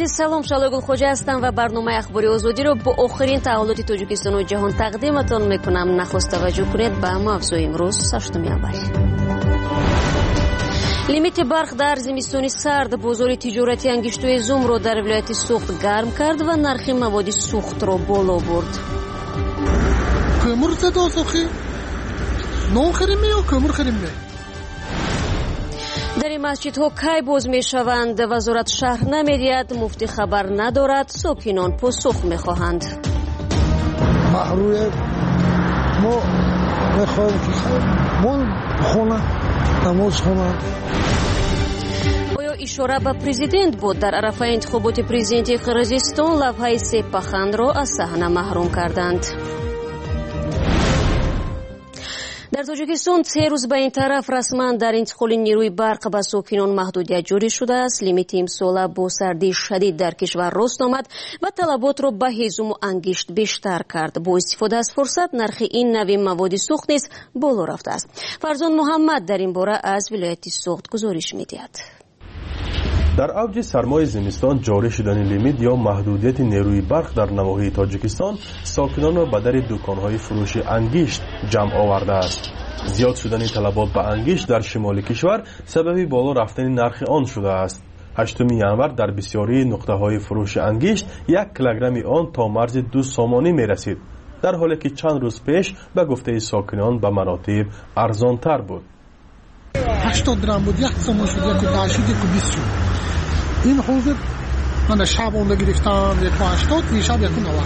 азиз, салом, Шалойгул Хоҷа ҳастам ва барномаи ахбори озодиро бо охирин таҳволоти Тоҷикистону ҷаҳон тақдиматон мекунам. Нахуст таваҷҷӯҳ кунед ба мавзӯи имрӯз 8 аввал. лимити барқ дар зимистони сард бозори тиҷорати ангиштӯи зумро дар вилояти Суғд гарм кард ва нархи маводи сӯхтро боло бурд. Көмүр зада сохи нон хирим ё көмүр хирим. дар ин масҷидҳо кай боз мешаванд? вазорат шаҳр намедиҳад, муфтӣ хабар надорад, сокинон посух мехоҳанд. маҳруят мо мехоҳем ки мо хона намоз хонанд. оё ишора ба президент буд? дар арафаи интихоботи президентии Қирғизистон лавҳаи Сепаханро аз саҳна маҳрум карданд. дар Тоҷикистон 3 рӯз ба ин тараф расман дар интиқоли нерӯи барқ ба сокинон маҳдудият ҷорӣ шудааст. лимити имсола бо сардии шадид дар кишвар рост омад ва талаботро ба ҳезуму ангишт бештар кард. бо истифода аз фурсат нархи ин нави маводи сӯхт низ боло рафтааст. Фарзон Муҳаммад дар ин бора аз вилояти Суғд гузориш медиҳад. дар авҷи сармои зимистон ҷорӣ шудани лимит ё маҳдудияти нерӯи барқ дар навоҳии Тоҷикистон сокинонро ба дари дуконҳои фурӯши ангишт ҷамъ овардааст. зиёд шудани талабот ба ангишт дар шимоли кишвар сабаби боло рафтани нархи он шудааст. 8 январ дар бисёрии нуқтаҳои фурӯши ангишт 1 килограмми он то марзи 2 сомонӣ мерасид, дар ҳоле ки чанд рӯз пеш ба гуфтаи сокинон ба маротиб арзонтар буд. 80 درهم بود، 1 سوم شد، 180 شد. این حوزه من شبانه گرفتم 180 میشد 190.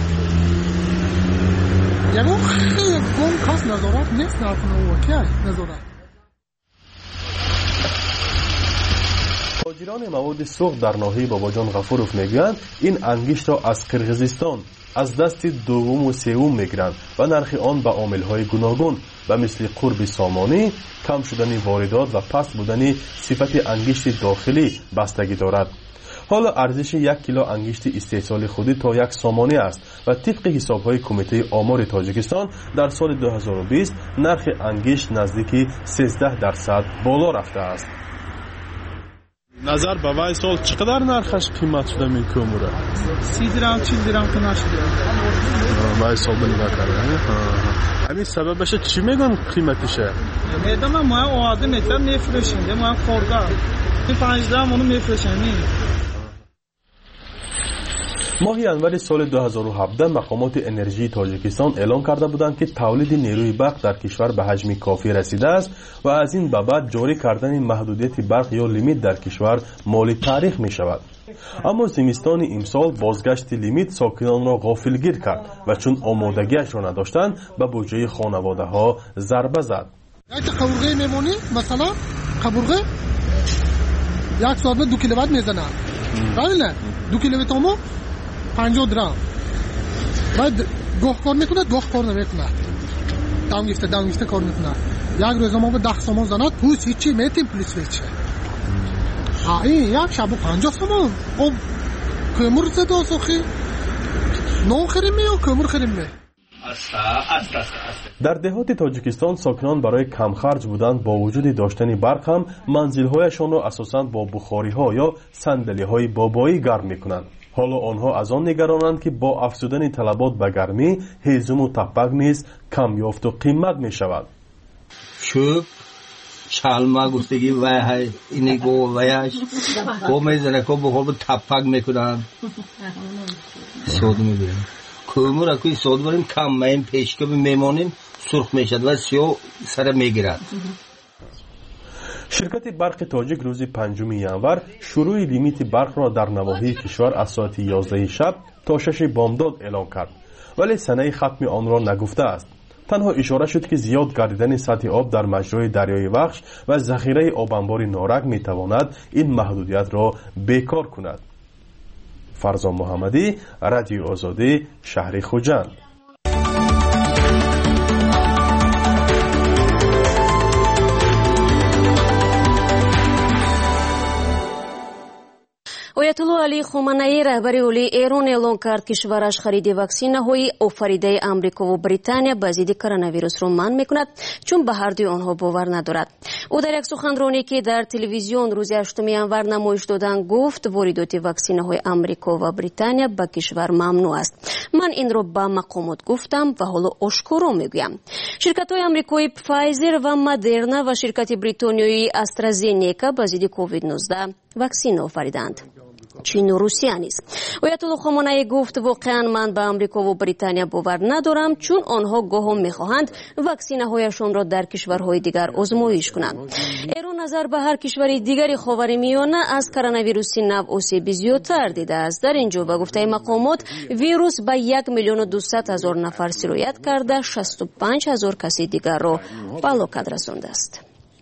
یعنی خیلی گم کاس نظارت نیست در کنه واقعا نظارت. تاجران مواد سوخت در ناحیه باباجان غفوروف میگویند این انگشت را از قرغیزستان از دست دوم و سوم میگیرند و نرخ آن به عامل‌های گوناگون و مثل قرب سامانی، کم شدن واردات و پست بودن صفت انگشت داخلی بستگی دارد. حالا ارزش 1 کیلو انگشت استحصال خودی تا 1 سامانی است و طبق حساب‌های کمیته آمار تاجیکستان در سال 2020 نرخ انگشت نزدیک 13% بالا رفته است. نظر به وای سال چقدر نرخش قیمت شده این کوموره؟ 30 درهم 40 درهم که نشده. وای سال نگاه کردن. همین سببش چی میگن قیمتشه؟ میدونم ما آدم میتونم میفروشیم، ما خورده. این 5 درهم اونو میفروشیم. ماه ینوری سال 2017 مقامات انرژی تاجیکستان اعلام کرده بودند که تولید نیروی برق در کشور به حجم کافی رسیده است و از این به بعد جاری کردن محدودیت برق یا لیمیت در کشور مال تاریخ می شود. اما زمستان امسال بازگشت لیمیت ساکنان را غافلگیر کرد و چون آمادگیش را نداشتند به بودجه خانواده ها ضربه زد. یک قبرغه میمونی مثلا قبرغه 1 ساعت 2 کیلووات میزنه. بله 2 کیلووات ما 50 درهم. بعد گاه کار میکنه، گاه کار نمیکنه. دانگیفته کار میکنه. یک روز ما به 10 سومون زند، پولیس هیچی میتیم پلیس هیچی. این یک شب 50 سومون. خب kömür زده سخی. نون خریم یا kömür خریم می؟ در دهات تاجیکستان ساکنان برای کم خرج بودن با وجود داشتن برق هم منزل‌هایشان را اساساً با بخاری‌ها یا صندلی‌های بابایی گرم می‌کنند. حالا آنها از آن نگرانند که با افزودن طلبات به گرمی هیزم و تپک نیز کم یافت و قیمت می شود. شب چالما گفتگی وای های اینی گو وایش گو میزنه که بخور تپک میکنن سود میگیرن کومور اکوی سود بریم کم میم پیشکه میمونیم سرخ میشد و سیاه سر میگیرد. شرکت برق تاجیک روز 5 ینور شروع لیمیت برق را در نواحی کشور از ساعت 11 شب تا 6 بامداد اعلام کرد، ولی سنه ختم آن را نگفته است. تنها اشاره شد که زیاد گردیدن سطح آب در مجرای دریای وخش و ذخیره آبانبار نارک می تواند این محدودیت را بیکار کند. فرزان محمدی، رادیو آزادی، شهر خوجند. Oyatullo Али Хоманаи раҳбари олии Эрон эълон кард кишвараш хариди ваксинаҳои офаридаи Амрикову Британия ба зидди коронавирусро манъ мекунад, чун ба ҳардуи онҳо бовар надорад. ӯ дар як суханроние ки дар телевизион рӯзи 8 январ намоиш додан гуфт воридоти ваксинаҳои Амрико ва Британия ба кишвар мамнӯъ аст. ман инро ба мақомот гуфтам ва ҳоло ошкоро мегӯям. ширкатҳои амрикои Pfizer ва Moderna ва ширкати бритониёи AstraZeneca ба зидди COVID-19 ваксина офариданд. Чину Русия низ. Оятулло Хоманаи гуфт воқеан ман ба Амрикову Британия бовар надорам, чун онҳо гоҳо мехоҳанд ваксинаҳояшонро дар кишварҳои дигар озмоиш кунанд. Эрон назар ба ҳар кишвари дигари ховари миёна аз коронавируси нав осеби зиёдтар дидааст. дар ин ҷо ба гуфтаи мақомот вирус ба 1,200,000 нафар сироят карда 65,000 каси дигарро ба ҳалокат расондааст.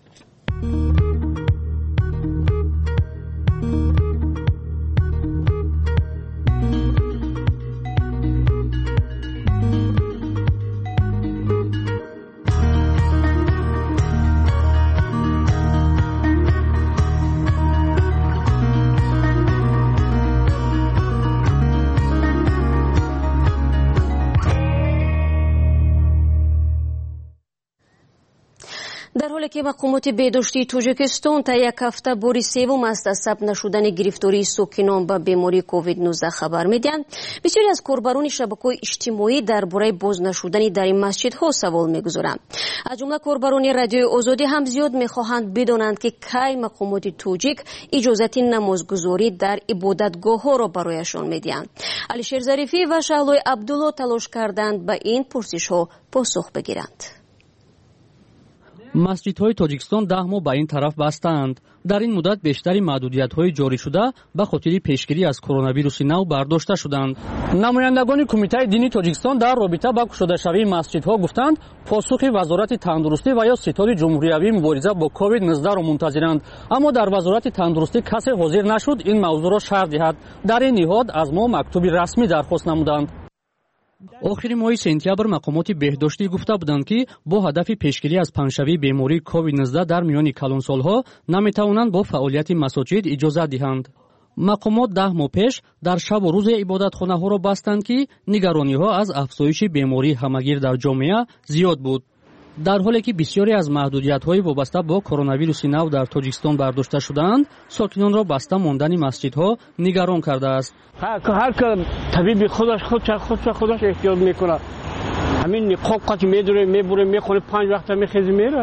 дар ҳоле ки мақомоти беҳдоштии Тоҷикистон та як ҳафта бори севум аст аз сабт нашудани гирифтории сокинон ба бемории COVID-19 хабар медиҳанд, бисёре аз корбарони шабакаҳои иҷтимоӣ дар бораи боз нашудани дар ин масҷидҳо савол мегузоранд. аз ҷумла корбарони радиои Озодӣ ҳам зиёд мехоҳанд бидонанд ки кай мақомоти тоҷик иҷозати намозгузорӣ дар ибодатгоҳҳоро барояшон медиҳанд. Алишер Зарифӣ ва Шаҳлои Абдулло талош карданд ба ин пурсишҳо посух бигиранд. масҷидҳои Тоҷикистон 10 моҳ ба ин тараф бастаанд. дар ин муддат бештари маҳдудиятҳои ҷоришуда ба хотири пешгирӣ аз коронавируси нав бардошта шуданд. намояндагони Кумитаи дини Тоҷикистон дар робита ба кушодашавии масҷидҳо гуфтанд, посухи вазорати тандурустӣ ва ё ситори ҷумҳуриявии мубориза бо COVID-19ро мунтазиранд. аммо дар вазорати тандурустӣ касе ҳозир нашуд ин мавзӯъро шарҳ диҳад. дар ин ниҳод аз мо мактуби расмӣ дархост намуданд. охири моҳи сентябр мақомоти беҳдоштӣ гуфта буданд ки бо ҳадафи пешгирӣ аз паҳншавии бемории COVID-19 дар миёни калонсолҳо наметавонанд бо фаъолияти масоҷид иҷозат диҳанд. мақомот 10 моҳ пеш дар шабу рӯзе ибодатхонаҳоро бастанд ки нигарониҳо аз афзоиши бемории ҳамагир дар ҷомеа зиёд буд. дар ҳоле ки бисёре аз маҳдудиятҳои вобаста бо коронавируси нав дар Тоҷикистон бардошта шудаанд, сокинонро баста мондани масҷидҳо нигарон кардааст. ҳар ки табиби худаш эҳтиёт мекунад. ҳамин ниқобқа ки медуре мебуре мехоне 5 вақта мехези мера.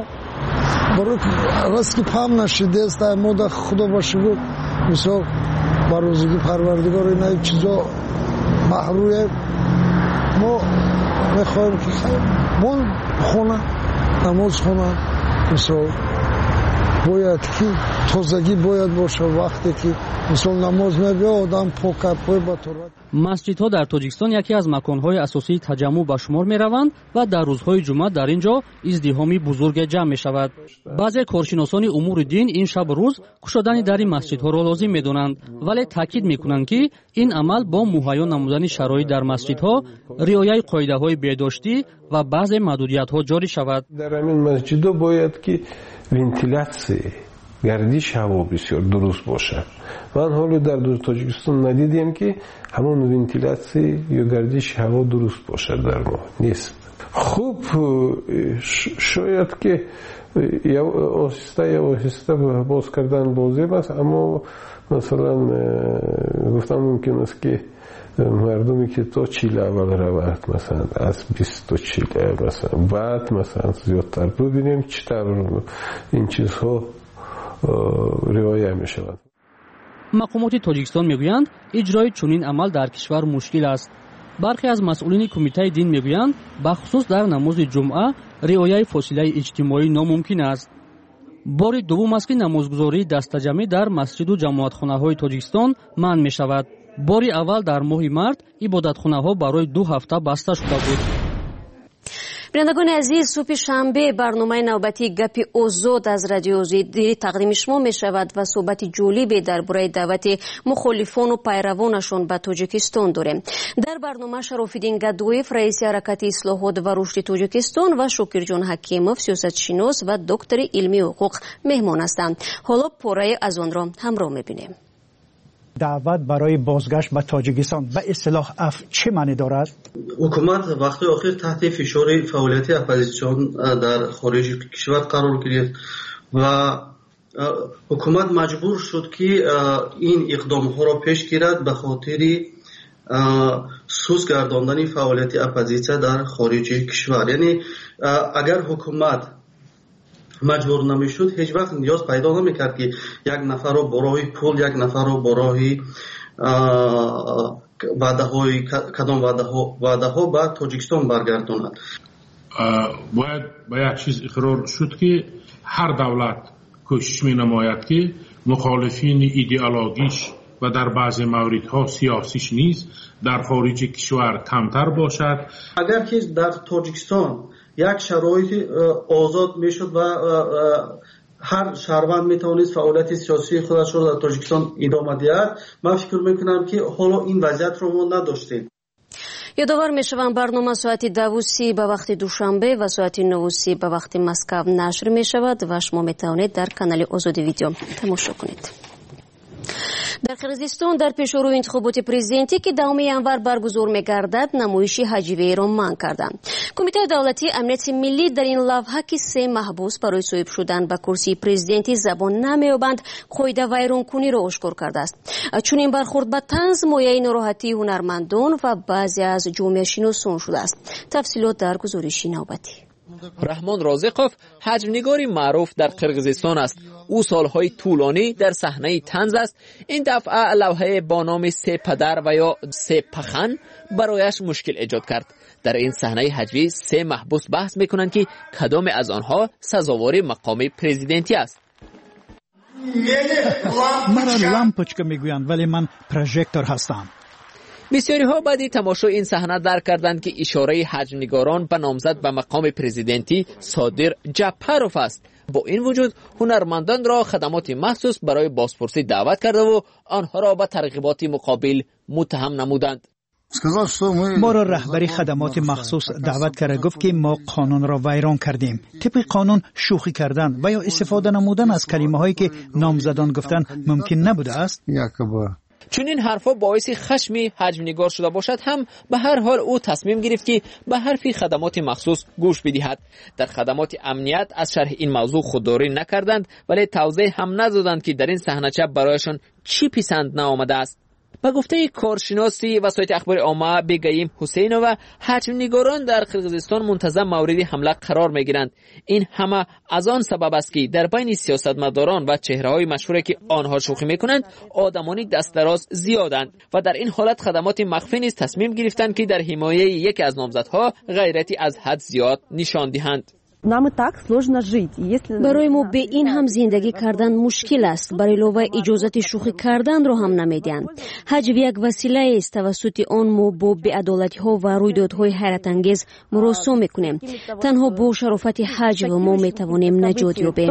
раз ки пам нашидест мода худо ба шукр мисол ба рӯзиги парвардигор ина чизо маҳрӯем мо мехоҳем ки мон хона намоз хонанд мисол бояд ки тозагӣ бояд боша вақте ки мисол намоз мебиё одам покапой ба турат. масҷидҳо дар Тоҷикистон яке аз маконҳои асосии таҷаммӯъ ба шумор мераванд ва дар рӯзҳои ҷумъа дар ин ҷо издиҳоми бузурге ҷамъ мешавад. баъзе коршиносони умури дин ин шабу рӯз кушодани дари масҷидҳоро лозим медонанд, вале таъкид мекунанд ки ин амал бо муҳайё намудани шароит дар масҷидҳо, риояи қоидаҳои беҳдоштӣ ва баъзе маҳдудиятҳо ҷорӣ шавад. дар ҳамин масҷидҳо бояд ки вентилятсия гардиш ҳаво бисёр дуруст бошад. ман ҳоло дар Тоҷикистон надидем ки ҳамон вентилятсия ё гардиши ҳаво дуруст бошад дар мо нест. хуб шояд ки оҳиста боз кардан лозим аст, аммо масалан гуфтам мумкин аст ки мардуме ки то 40 аввал равад, масалан аз 20 то 40 масалан баъд масалан зиёдтар бубинем чӣ тавр ин чизҳо риоя мешавад. мақомоти Тоҷикистон мегӯянд иҷрои чунин амал дар кишвар мушкил аст. бархе аз масъулини Кумитаи дин мегӯянд бахусус дар намози ҷумъа риояи фосилаи иҷтимоӣ номумкин аст. бори дуввум аст ки намозгузории дастаҷамӣ дар масҷиду ҷамоатхонаҳои Тоҷикистон манъ мешавад. бори аввал дар моҳи март ибодатхонаҳо барои 2 ҳафта баста шуда буд. бинандагони азиз, субҳи шанбе барномаи навбатии гапи озод аз радиои Озодӣ тақдими шумо мешавад ва суҳбати ҷолибе дар бораи давати мухолифону пайравонашон ба Тоҷикистон дорем. дар барнома Шарофиддин Гадоев, раиси ҳаракати ислоҳот ва рушди Тоҷикистон ва Шокирҷон Ҳакимов, сиёсатшинос ва доктори илми ҳуқуқ меҳмон ҳастанд. ҳоло пораи аз онро ҳамроҳ мебинем. دعوت برای بازگشت به تاجیکستان به اصطلاح چه معنی دارد؟ حکومت وقتی آخر تحت فشار فعالیت اپوزیسیون در خارج کشور قرار گرفت و حکومت مجبور شد که این اقدام ها را پیش گیرد به خاطر سوس گرداندن فعالیت اپوزیسیون در خارج کشور. یعنی اگر حکومت مجبور نمیشد هیچ وقت نیاز پیدا نمیکرد که یک نفر رو برای پول، یک نفر رو برای کدام وعده ها به تاجیکستان برگرداند. باید به یک چیز اقرار شد که هر دولت کوشش می نماید که مخالفین ایدئولوژیش و در بعضی موردها سیاسیش نیز در خارج کشور کمتر باشد. اگر که در تاجیکستان یک شرایط آزاد میشد و هر شهروند میتوانست فعالیت سیاسی خودش را در تاجیکستان ادامه دهد، من فکر میکنم که حالا این وضعیت رو ما نداشتیم. یادآور میشوم برنامه ساعت 12:30 به وقت دوشنبه و ساعت 9:30 به وقت مسکو نشر میشود و شما میتوانید در کانال آزادی ویدیو تماشا کنید. در قرغیزستان در پیشرو انتخابات پرزیدنتی که دوم январ برگزار می‌گردد نمایشی حجوی را منع کردند. کمیته دولتی امنیت ملی در این لوحه که 3 محبوس برای صاحب شدن به کرسی پرزیدنتی زبان نمی‌یابند قاعده ویرانکنی را آشکار کرده است. چون این برخورد به طنز مایه ناراحتی هنرمندان و بعضی از جامعه شناسان شده است. تفصیلات در گزارش نوبتی. رحمان رازقوف حجم‌نگاری معروف در قرغیزستان است. او سالهای طولانی در صحنه طنز است. این دفعه لوحه با نام 3 پدر و یا 3 پخن برایش مشکل ایجاد کرد. در این صحنه حجوی 3 محبوس بحث میکنند که کدام از آنها سزاوار مقام پرزیدنتی است. مرا لامپوچکا میگویند ولی من پروژکتور هستم. بسیاری ها بعد تماشای این صحنه درک کردند که اشاره حجم‌نگاران به نامزد به مقام پرزیدنتی صادر جعفروف است. با این وجود هنرمندان را خدمات مخصوص برای بازپرسی دعوت کرده و آنها را به ترغیبات مقابل متهم نمودند. ما را رهبری خدمات مخصوص دعوت کرده گفت که ما قانون را ویران کردیم. طبق قانون شوخی کردن و یا استفاده نمودن از کلمه هایی که نامزدان گفتن ممکن نبوده است. چون این حرفا باعث خشم حجم‌نگار شده باشد هم به هر حال او تصمیم گرفت که به حرفی خدمات مخصوص گوش بدهد. در خدمات امنیت از شرح این موضوع خودداری نکردند ولی توضیح هم ندادند که در این صحنه برایشان چی پسند نآمده است. با گفته کارشناسی وسایل اخبار عامه بگیم حسینова حجم‌نگاران در قرغیزستان منتظم مورد حمله قرار میگیرند. این همه از آن سبب است که در بین سیاستمداران و چهره‌های مشهوری که آنها شوخی میکنند آدمانی دست دراز زیادند و در این حالت خدمات مخفی نیز تصمیم گرفتند که در حمایه یکی از نامزدها غیرتی از حد زیاد نشان دهند. برای ما به این هم زندگی کردن مشکل است. برای علاوه اجازت شوخی کردن را هم نمیدهند. حجو یک وسیله است توسط آن ما با بی‌عدالتی ها و رویدادهای حیرت انگیز مراسم میکنیم. تنها با شرافت حجو ما میتوانیم نجات یابیم.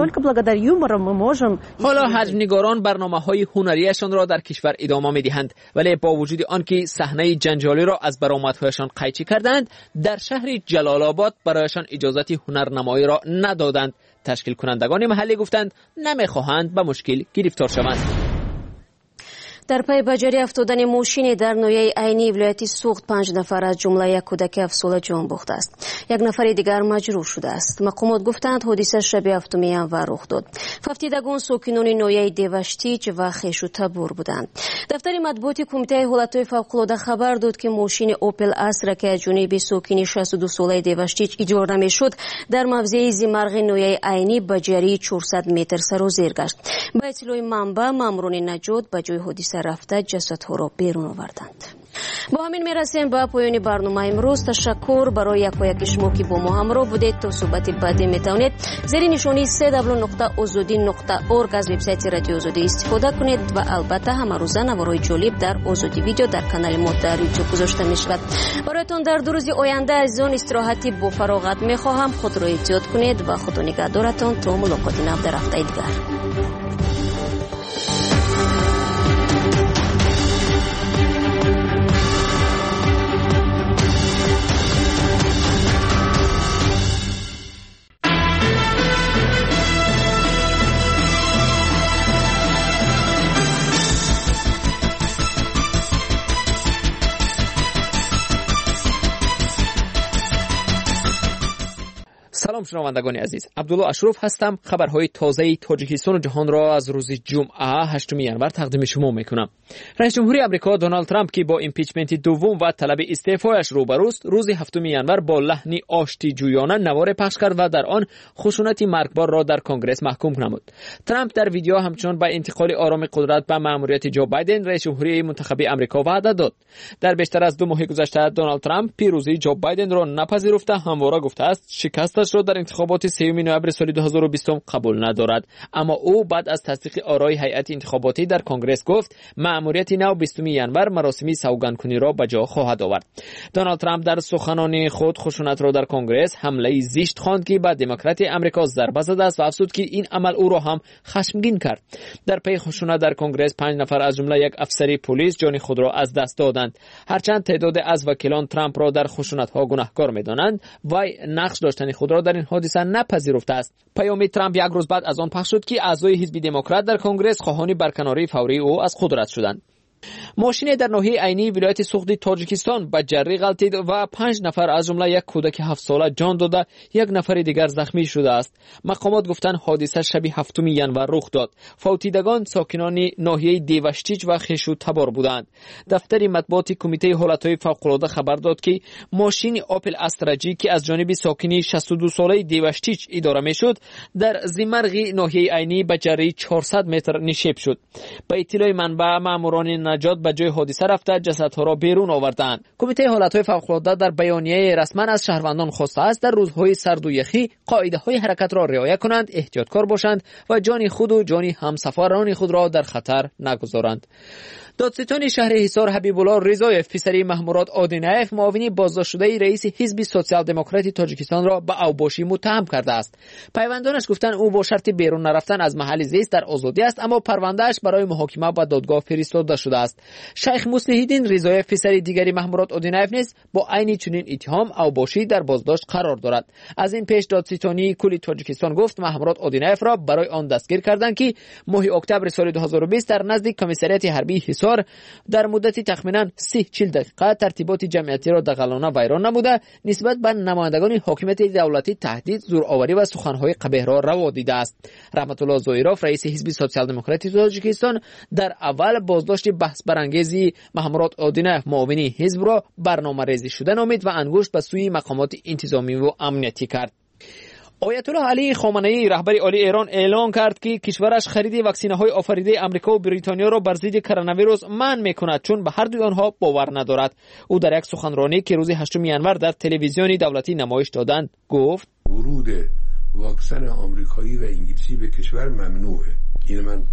حالا حجم‌نگاران برنامه‌های هنریشان را در کشور ادامه میدهند ولی با وجود آنکه صحنه جنجالی را از برآمدهایشان قیچی کردند در شهر جلال آباد برایشان اجازت هنرنمایی را ندادند. تشکیل کنندگان محلی گفتند نمیخواهند به مشکل گرفتار شوند. در پی بجاری افتادن ماشین در ناحیه عینی ولایت سوخت 5 نفر از جمله یک کودک 7 ساله جان باخته است. یک نفر دیگر مجروح شده است. مقامات گفتند حادثه شب 7 январ رخ داد. ففتیدگان ساکنان ناحیه دیوشتیچ و خیش و تبور بودند. دفتر مطبوعات کمیته حالتهای فوق‌العاده خبر داد که ماشین اوپل استرا که از جانب ساکن 62 ساله دیوشتیچ اجاره میشد در موضع زیمرغ ناحیه عینی بجاری 400 متر سر و زیر گشت. با اطلاع منبع ماموران نجات به جای حادثه رفته جسدها را بیرون آوردند. با همین میرسیم به پایان برنامه امروز. تشکر برای یکایک شما که با ما همراه بودید. تا صحبت بعدی میتونید زیر نشانی www.azodi.org از وبسایت رادیو آزادی استفاده کنید و البته همه روزه نوارهای جالب در آزادی ویدیو در کانال ما در یوتیوب گذاشته میشود. برایتان در 2 روز آینده عزیزان استراحتی با فراغت میخواهم. خود را احتیاط کنید و خدا نگهدارتان تا ملاقات نو در هفته دیگر. سلام شنوندگان عزیز، عبدالله اشرف هستم. خبرهای تازه تاجیکستان و جهان را از روز جمعه 8 ژانویه تقدیم شما میکنم. رئیس جمهوری آمریکا دونالد ترامپ که با ایمپیچمنت دوم و طلب استعفایش روبروست، روز 7 ژانویه با لحنی آشتی جویانه نوار پخش کرد و در آن خشونت مرگبار را در کنگره محکوم نمود. ترامپ در ویدیو همچنان با انتقال آرام قدرت به مأموریت جو بایدن رئیس جمهوری منتخب آمریکا وعده داد. در بیشتر از 2 ماه گذشته دونالد ترامپ پیروزی جو بایدن را نپذیرفته، همواره گفته است شکستش را در انتخابات 3 نوامبر سال 2020 قبول ندارد. اما او بعد از تصدیق آرای هیئت انتخاباتی در کنگره گفت مأموریت نو 20 ژانویه مراسم سوگندکنی را به جا خواهد آورد. دونالد ترامپ در سخنان خود خشونت را در کنگره حمله زشت خواند که به دموکرات آمریکا ضربه زده است و افزود که این عمل او را هم خشمگین کرد. در پی خشونت در کنگره 5 نفر از جمله یک افسر پلیس جان خود را از دست دادند. هرچند تعداد از وکیلان ترامپ را در خشونت‌ها گناهکار می‌دانند، وی نقش داشتن خود را در این حادثه نپذیرفته است. پیام ترامپ یک روز بعد از آن پخش شد که اعضای حزب دموکرات در کنگره خواهان برکناری فوری او از قدرت شدند. ماشین در ناحیه عینی ولایت سوختی تاجیکستان به جری غلطید و 5 نفر از جمله یک کودک 7 ساله جان داده، یک نفر دیگر زخمی شده است. مقامات گفتند حادثه شب 7 ژانویه رخ داد. فوتیدگان ساکنان ناحیه دیوشتیچ و خیشو تبار بودند. دفتر مطبوعات کمیته حالتهای فوق‌العاده خبر داد که ماشین آپل استراجی که از جانب ساکنی 62 ساله دیوشتیچ اداره میشد، در زیمرغ ناحیه عینی به جری 400 متر نشیب شد. به اطلاع منبع ماموران نجات به جای حادثه رفته جسدها را بیرون آوردند. کمیته حالتهای فوق‌العاده در بیانیه رسما از شهروندان خواسته است در روزهای سرد و یخی قاعده‌های حرکت را رعایت کنند، احتیاطکار باشند و جان خود و جان همسفران خود را در خطر نگذارند. دادستان شهر حصار حبیب الله رضایف پسر محمود آدینایف معاون بازداشت شده رئیس حزب سوسیال دموکراتی تاجیکستان را به اوباشی متهم کرده است. پیوندانش گفتند او با شرط بیرون نرفتن از محل زیست در آزادی است، اما پروندهش برای محاکمه به دادگاه فرستاده شده است. شیخ مصلح‌الدین رضایف پسر دیگری محمود آدینایف نیز با عین چنین اتهام اوباشی در بازداشت قرار دارد. از این پیش دادستانی کل تاجیکستان گفت محمود آدینایف را برای آن دستگیر کردند که ماه اکتبر سال 2020 در نزدیک کمیسریات حربی حصار در مدت تخمینا 30-40 دقیقه ترتیبات جمعیتی را دغلانه ویران نموده، نسبت به نمایندگان حاکمیت دولتی تهدید، زورآوری و سخنهای قبیح را روا دیده است. رحمت الله زویروف رئیس حزب سوسیال دموکراتی تاجیکستان در اول بازداشت بحث برانگیزی محمود آدینایف معاون حزب را برنامه‌ریزی شده نامید و انگشت به سوی مقامات انتظامی و امنیتی کرد. آیت الله علی خامنه‌ای رهبر عالی ایران اعلام کرد که کشورش خرید واکسین‌های آفریده آمریکا و بریتانیا را بر ضد کرونا ویروس منع می‌کند، چون به هر دو آنها باور ندارد. او در یک سخنرانی که روز 8 ژانویه در تلویزیون دولتی نمایش دادند گفت ورود واکسن آمریکایی و انگلیسی به کشور ممنوعه. این من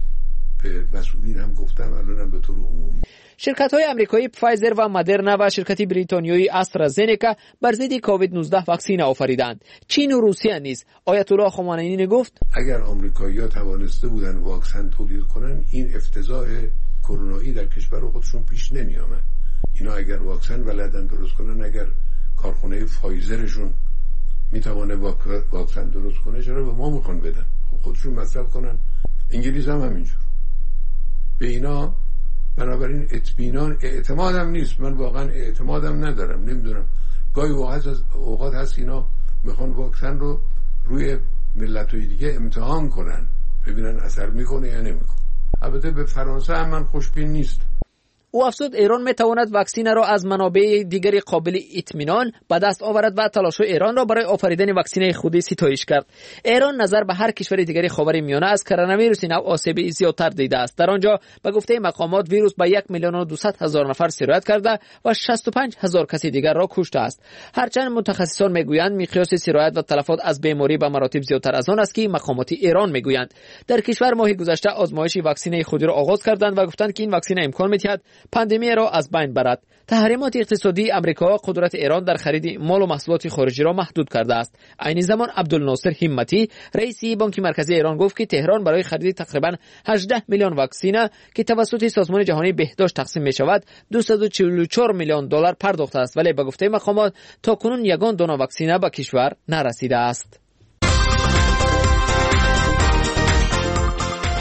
به مسئولین هم گفتم، الانم به طور عمومی. شرکت‌های آمریکایی فایزر و مدرنا و شرکت بریتانیایی آسترازنیکا بر ضد کووید 19 واکسن آفریدند. چین و روسیه نیز. آیت الله خامنه‌ای گفت اگر آمریکایی‌ها توانسته بودن واکسن تولید کنن، این افتضاح کرونایی در کشور خودشون پیش نمی‌آمد. اینا اگر واکسن بلدن درست کنن، اگر کارخانه فایزرشون میتونه واکسن درست کنه، چرا به ما میخوان بدن؟ خودشون مصرف کنن. انگلیس هم همینجور. به اینا بنابراین اعتمادم نیست. من واقعا اعتمادم ندارم. نمیدونم، گاهی اوقات هست اینا میخوان واکسن رو روی ملت‌های دیگه امتحان کنن، ببینن اثر میکنه یا نمیکنه. البته به فرانسه هم من خوشبین نیست. او افزود ایران میتواند واکسن را از منابع دیگری قابل اطمینان به دست آورد و تلاش‌های ایران را برای آفریدن واکسن خودی ستایش کرد. ایران نظر به هر کشور دیگری خاورمیانه از کرونا ویروس نو آسیب زیادتر دیده است. در آنجا به گفته مقامات ویروس به 1,200,000 نفر سرایت کرده و 65,000 کس دیگر را کشته است. هرچند متخصصان میگویند مقیاس سرایت و تلفات از بیماری به مراتب زیادتر از آن است که مقامات ایران میگویند. در کشور ماه گذشته آزمایش واکسن خودی را آغاز کردند و گفتند که این واکسن امکان می‌دهد پاندمی را از بین برد. تحریمات اقتصادی آمریکا قدرت ایران در خرید مال و محصولات خارجی را محدود کرده است. عین زمان عبدالناصر همتی رئیس بانک مرکزی ایران گفت که تهران برای خرید تقریبا 18 میلیون واکسن که توسط سازمان جهانی بهداشت تقسیم می شود 244 میلیون دلار پرداخته است، ولی به گفته مقامات تاکنون یگان دانه واکسن به کشور نرسیده است.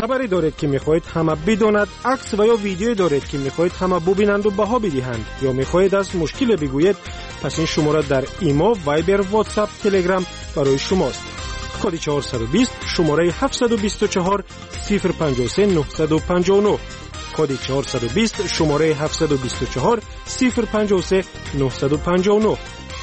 خبری دارید که میخواهید همه بداند، عکس و یا ویدیویی دارید که میخواهید همه ببینند و بها بدهند، یا میخواهید از مشکل بگویید، پس این شماره در ایما، وایبر، واتساپ، تلگرام برای شماست. کد 420 شماره 724 053 959. کد 420 شماره 724 053 959.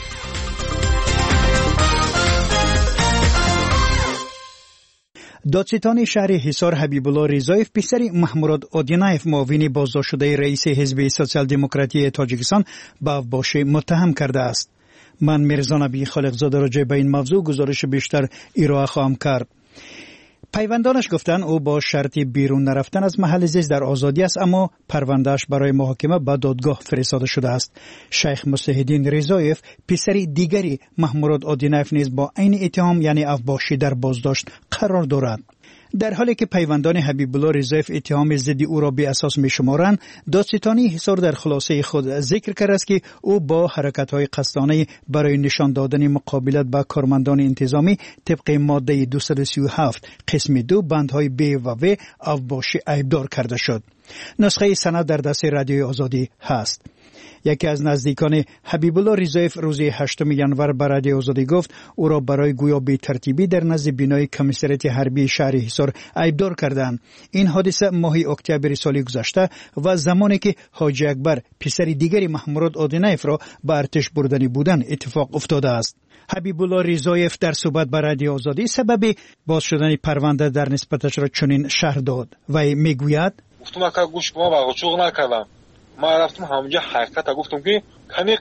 دادستان شهر حصار حبیب الله رضایف پسر محمود آدینایف معاون بازداشت شده رئیس حزب سوسیال دموکراتی تاجیکستان به اوباشی متهم کرده است. من میرزا نبی خالقزاده راجع به این موضوع گزارش بیشتر ارائه خواهم کرد. پیوندانش گفتند او با شرط بیرون نرفتن از محل زیست در آزادی است، اما پروندهش برای محاکمه به دادگاه فرستاده شده است. شیخ مصلح‌الدین رضایف پسر دیگری محمود آدینایف نیز با عین اتهام یعنی اوباشی در بازداشت قرار دارد. در حالی که پیوندان حبیب الله رضایف اتهام ضد او را بی اساس می‌شمارند، دادستانی حصار در خلاصه خود ذکر کرده است که او با حرکت‌های قصدانه برای نشان دادن مقابلت با کارمندان انتظامی طبق ماده 237 قسم 2 بندهای ب و و اوباشی عیبدار کرده شد. نسخه سند در دست رادیوی آزادی هست. یکی از نزدیکان حبیب الله رضایف روز 8 ژانویه به رادیوی آزادی گفت او را برای گویا بی ترتیبی در نزد بینای کمیسریت حربی شهر حصار عیبدار کردند. این حادثه ماه اکتبر سال گذشته و زمانی که حاجی اکبر پسر دیگری محمود آدینایف را به ارتش بردنی بودند اتفاق افتاده است. حبیب الله رضایف در صحبت با رادیو آزادی سبب باز شدن پرونده در نسبتش را چنین شرح داد و میگوید گفتم که گوش ما واقعا نکردم. ما رفتم همونجا حقیقت گفتم که کمی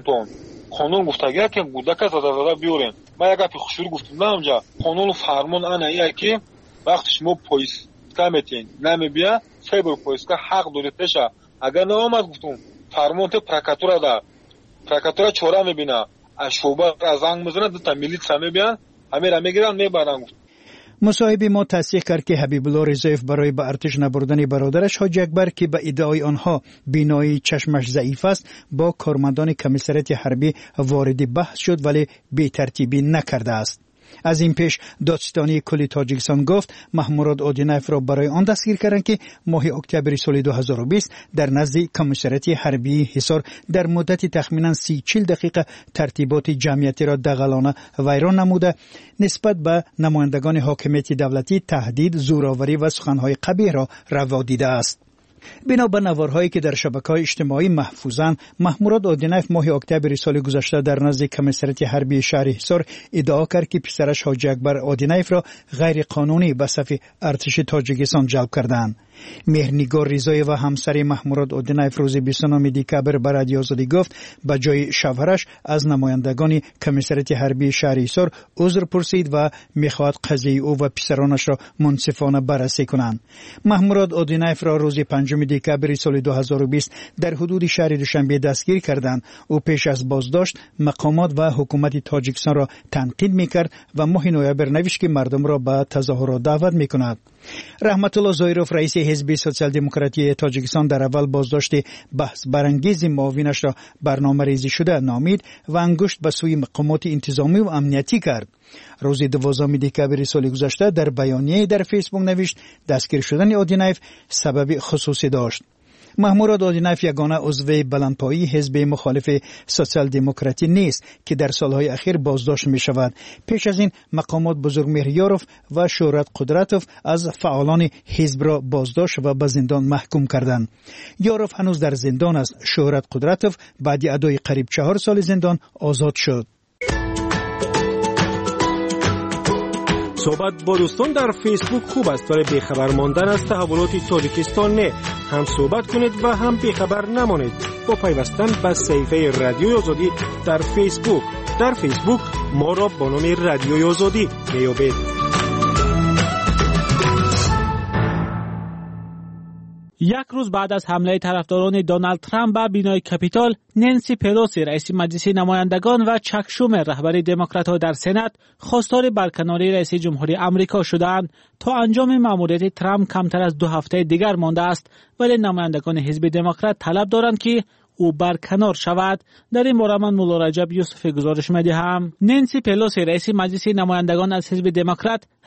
قانون گفته اگر که گودک زده بیارین. ما یک گپی خوشور گفتم اونجا قانون فرمان آنه که وقتی شما پلیسکا میتین نمیبیا سایبر پلیسکا حق دارید تشه. اگر نامد گفتم فرمان ته پرکاتورا چورا میبینه شعبه از زنگ میزنه تا میلیتسا میبیان همه را میگیرن میبرن. مصاحبه ما تصدیق کرد که حبیب الله رضایف برای به ارتش نبردن برادرش حاجی اکبر که به ادعای آنها بینایی چشمش ضعیف است با کارمندان کمیسریت حربی وارد بحث شد ولی بی ترتیبی نکرده است. از این پیش دادستانی کل تاجیکستان گفت محمود آدینایف را برای آن دستگیر کردند که ماه اکتبر سال 2020 در نزد کمیسریت حربی حصار در مدت تخمینا 30-40 دقیقه ترتیبات جمعیتی را دغلانه ویران نموده نسبت به نمایندگان حاکمیت دولتی تهدید، زورآوری و سخنهای قبیح را روا دیده است. بنا به نوارهایی که در شبکه‌های اجتماعی محفوظند، محمود آدینایف ماه اکتبر سال گذشته در نزد کمیسریت حربی شهر حصار ادعا کرد که پسرش حاجی اکبر آدینایف را غیر قانونی به صف ارتش تاجیکستان جلب کردند. مهرنگار رضایی و همسر محمود آدینایف روز 29 دکبر به رادیو آزادی گفت به جای شوهرش از نمایندگان کمیسریت حربی شهر حصار عذر پرسید و میخواهد قضیه او و پسرانش را منصفانه بررسی کنند. محمود آدینایف را روز 5 دکبر سال 2020 در حدود شهر دوشنبه دستگیر کردند. او پیش از بازداشت مقامات و حکومت تاجیکستان را تنقید میکرد و ماه نوامبر نوشت که مردم را به تظاهرات دعوت میکند. رحمت الله زایروف رئیس حزب سوسیال دموکراتی تاجیکستان در اول بازداشت بحث برانگیز معاونش را برنامه‌ریزی شده نامید و انگشت به سوی مقامات انتظامی و امنیتی کرد. روز 12 دکبر سال گذشته در بیانیه در فیسبوک نوشت دستگیر شدن آدینایف سبب خصوصی داشت. محمود آدینایف یگانه عضو بلندپایی حزب مخالف سوسیال دموکراتی نیست که در سالهای اخیر بازداشت می شود. پیش از این مقامات بزرگمهر یاروف و شهرت قدرتوف از فعالان حزب را بازداشت و به زندان محکوم کردند. یاروف هنوز در زندان است. شهرت قدرتوف بعد ادای قریب 4 سال زندان آزاد شد. صحبت با دوستان در فیسبوک خوب است ولی بیخبر ماندن از تحولات تاجیکستان نه. هم صحبت کنید و هم بیخبر نمانید با پیوستن به صفحه رادیوی آزادی در فیسبوک. در فیسبوک ما را با نام رادیوی آزادی میابید. یک روز بعد از حمله طرفداران دونالد ترامپ به بینای کپیتال، نانسی پلوسی رئیس مجلس نمایندگان و چک شومر رهبر دموکرات‌ها در سنا خواستار برکناری رئیس جمهوری آمریکا شدند. تا انجام مأموریت ترامپ کمتر از 2 هفته دیگر مانده است، ولی نمایندگان حزب دموکرات طلب دارند که او برکنار شود. در این باره من مولا رجب یوسف گزارش می‌دهم. نانسی پلوسی رئیس مجلس نمایندگان از حزب دموکرات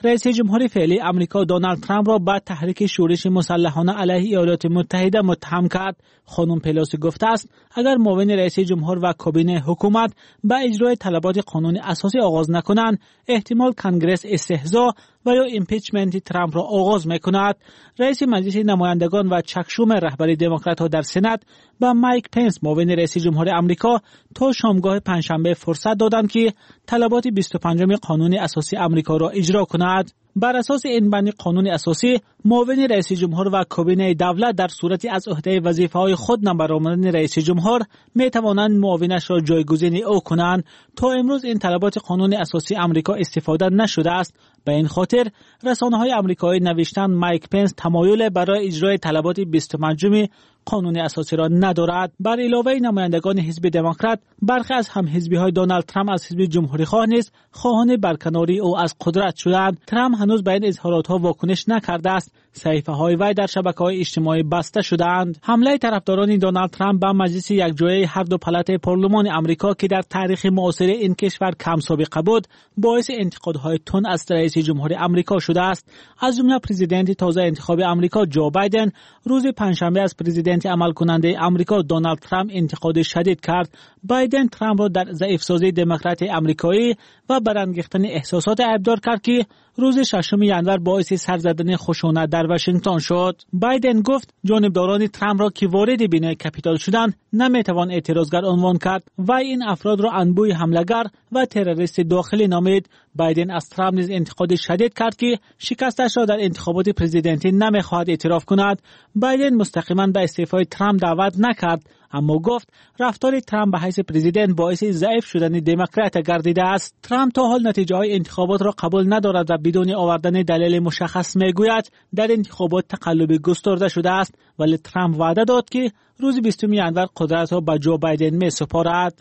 رئیس جمهور فعلی امریکا دونالد ترامپ را به تحریک شورش مسلحانه علیه ایالات متحده متهم کرد. خانم پلوسی گفته است اگر معاون رئیس جمهور و کابینه حکومت به اجرای طلبات قانون اساسی آغاز نکنند، احتمال کنگرس استهزا و یا ایمپیچمنت ترامپ را آغاز میکند. رئیس مجلس نمایندگان و چکشوم رهبری دموکرات‌ها در سنات با مایک پنس معاون رئیس جمهور آمریکا تا شامگاه پنجشنبه فرصت دادند که طلبات 25 قانون اساسی آمریکا را اجرا کند. بر اساس این بند قانون اساسی، معاون رئیس جمهور و کابینه دولت در صورتی از عهده وظیفه‌های خود نبرآمدن رئیس جمهور می توانند معاونش را جایگزین او کنند. تا امروز این طلبات قانون اساسی آمریکا استفاده نشده است. به این خاطر رسانه‌های آمریکایی نوشتند مایک پنس تمایل برای اجرای طلبات 25 قانون اساسی را ندارد. بر علاوه نمایندگان حزب دموکرات، برخی از همحزبی‌های دونالد ترامپ از حزب جمهوری‌خواه نیز خواهان برکناری او از قدرت شدند. ترامپ هنوز به این اظهارات‌ها واکنش نکرده است. صحیفه‌های وی در شبکه‌های اجتماعی بسته شده‌اند. حمله طرفداران دونالد ترامپ به مجلس یکجایی هر دو پالات پارلمان آمریکا که در تاریخ معاصر این کشور کم سابقه بود، باعث انتقادهای تند از رئیس جمهور آمریکا شده است. از جمله پرزیدنت تازه انتخاب آمریکا جو بایدن روز پنجشنبه از پرزیدنت عمل کننده آمریکا دونالد ترامپ انتقاد شدید کرد. بایدن ترامپ را در ضعیف‌سازی دموکرات آمریکایی و برانگیختن احساسات ابدار کرد که روز 6 ژانویه باعث سر زدن خشونت در واشنگتن شد. بایدن گفت جانبداران ترامپ را که وارد بینای کپیتال شدند نمیتوان اعتراضگر عنوان کرد و این افراد را انبوی حمله‌گر و تروریست داخلی نامید. بایدن از ترامپ نیز انتقاد شدید کرد که شکستش را در انتخابات پرزیدنتی نمیخواهد اعتراف کند. بایدن مستقیما به استعفای ترامپ دعوت نکرد، اما گفت رفتار ترامپ به حیث پرزیدنت باعث ضعیف شدن دموکرات گردیده است. ترامپ تا حال نتیجه های انتخابات را قبول ندارد و بدون آوردن دلیل مشخص میگوید در انتخابات تقلبی گسترده شده است، ولی ترامپ وعده داد که روز 20 ژانویه قدرت را به جو بایدن می سپارد.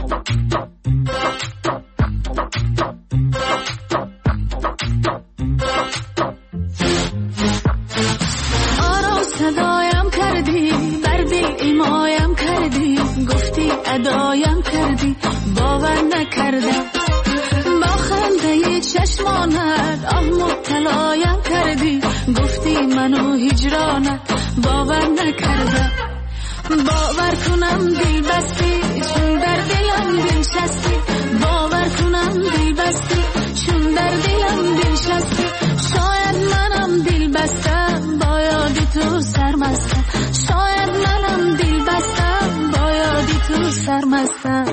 صدایم کردی بردی ایمایم کردی گفتی ادایم کردی باور نکردم با خنده چشمانت آه مبتلایم کردی گفتی منو هجرانت باور نکردم باور کنم دل بستی چون در دلم دل شستی باور کنم دل بستی چون در دلم دل شستی شاید منم دل بستم با یاد تو سرمستم شاید منم دل بستم با یاد تو سرمستم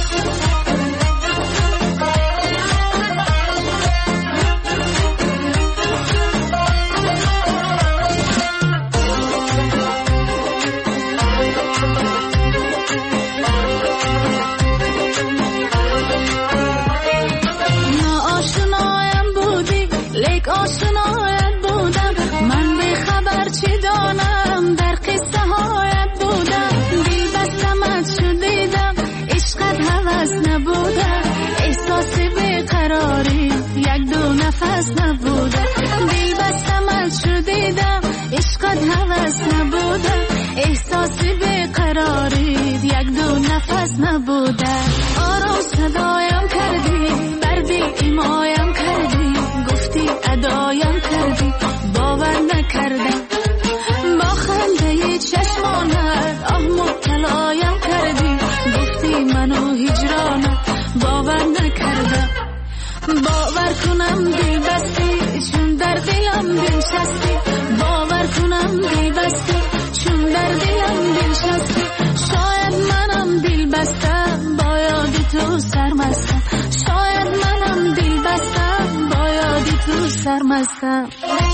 نفس نبوده دل بستم شدیدم عشقت هوس نبوده احساس بیقراری یک دو نفس نبوده آرام صدایم کردی بردی ایمایم کردی گفتی ادایم کردی باور نکردم با خنده چشمانت آه مبتلایم کردی گفتی منو هجرانت باور نکردم باور کنم دل بستی چون در دلم دل شستی باور کنم دل بستی چون در دلم دل شستی شاید منم دل بستم با یاد تو سرمستم شاید منم دل بستم با یاد تو سرمستم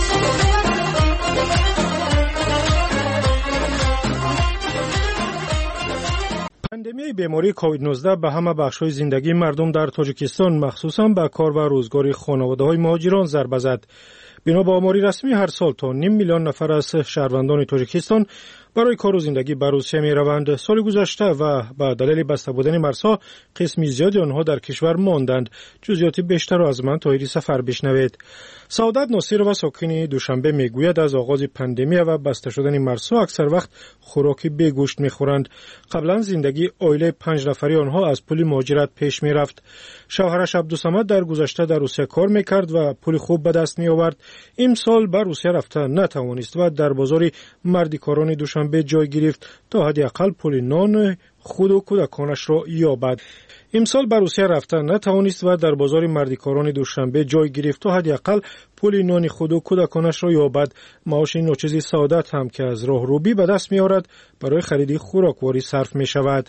پاندمی بیماری کووید 19 به همه بخش‌های زندگی مردم در تاجیکستان مخصوصاً به کار و روزگار خانواده‌های مهاجران ضربه زد. بنا به آماری رسمی هر سال تا 500,000 نفر از شهروندان تاجیکستان برای کار و زندگی به روسیه می روند. سال گذشته و به دلیل بسته بودن مرزها قسمی زیادی آنها در کشور ماندند. جزئیات بیشتر را از من طاهری سفر بشنوید. سعادت ناصر و ساکن دوشنبه میگوید از آغاز پاندمی و بسته شدن مرزها اکثر وقت خوراک بیگوشت میخورند. قبلا زندگی عائله 5 نفری آنها از پول مهاجرت پیش میرفت. شوهرش عبدالصمد در گذشته در روسیه کار میکرد و پول خوب به دست می آورد. امسال به روسیه رفته نتوانست و در بازار مردکاران دوشنبه جای گرفت تا حداقل پول نان خود و کودکانش را یابد. امسال به روسیه رفته نتوانست و در بازار مردکاران دوشنبه جای گرفت تا حداقل پول نان خود و کودکانش را یابد. معاش ناچیز سعادت هم که از راهروبی به دست می آورد برای خرید خوراکواری صرف می شود.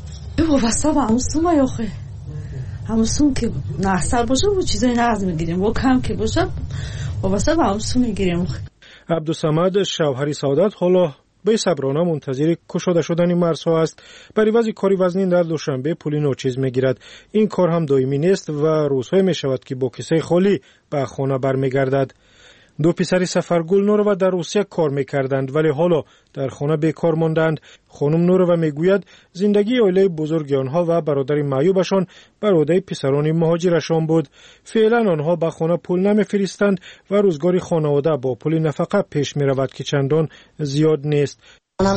همسون که نحصل باشه و چیزای نقض میگیریم و کم که باشه واسه با همسون میگیریم. عبدالصمد شوهر سعادت حالا به صبرانه منتظر گشاده شدن مرزها است. برای وضع کاری وزنین در دوشنبه پول ناچیز میگیرد. این کار هم دائمی نیست و روزهای می شود که با کیسه خالی به خانه برمیگردد. دو پسر سفرگل نورو در روسیه کار میکردند ولی حالا در خانه بیکار ماندند. خانم نورو میگوید زندگی عائله بزرگ آنها و برادر معیوبشان بر عهده پسران مهاجرشان بود. فعلا آنها به خانه پول نمیفرستند و روزگار خانواده با پول نفقه پیش میرود که چندان زیاد نیست. قندم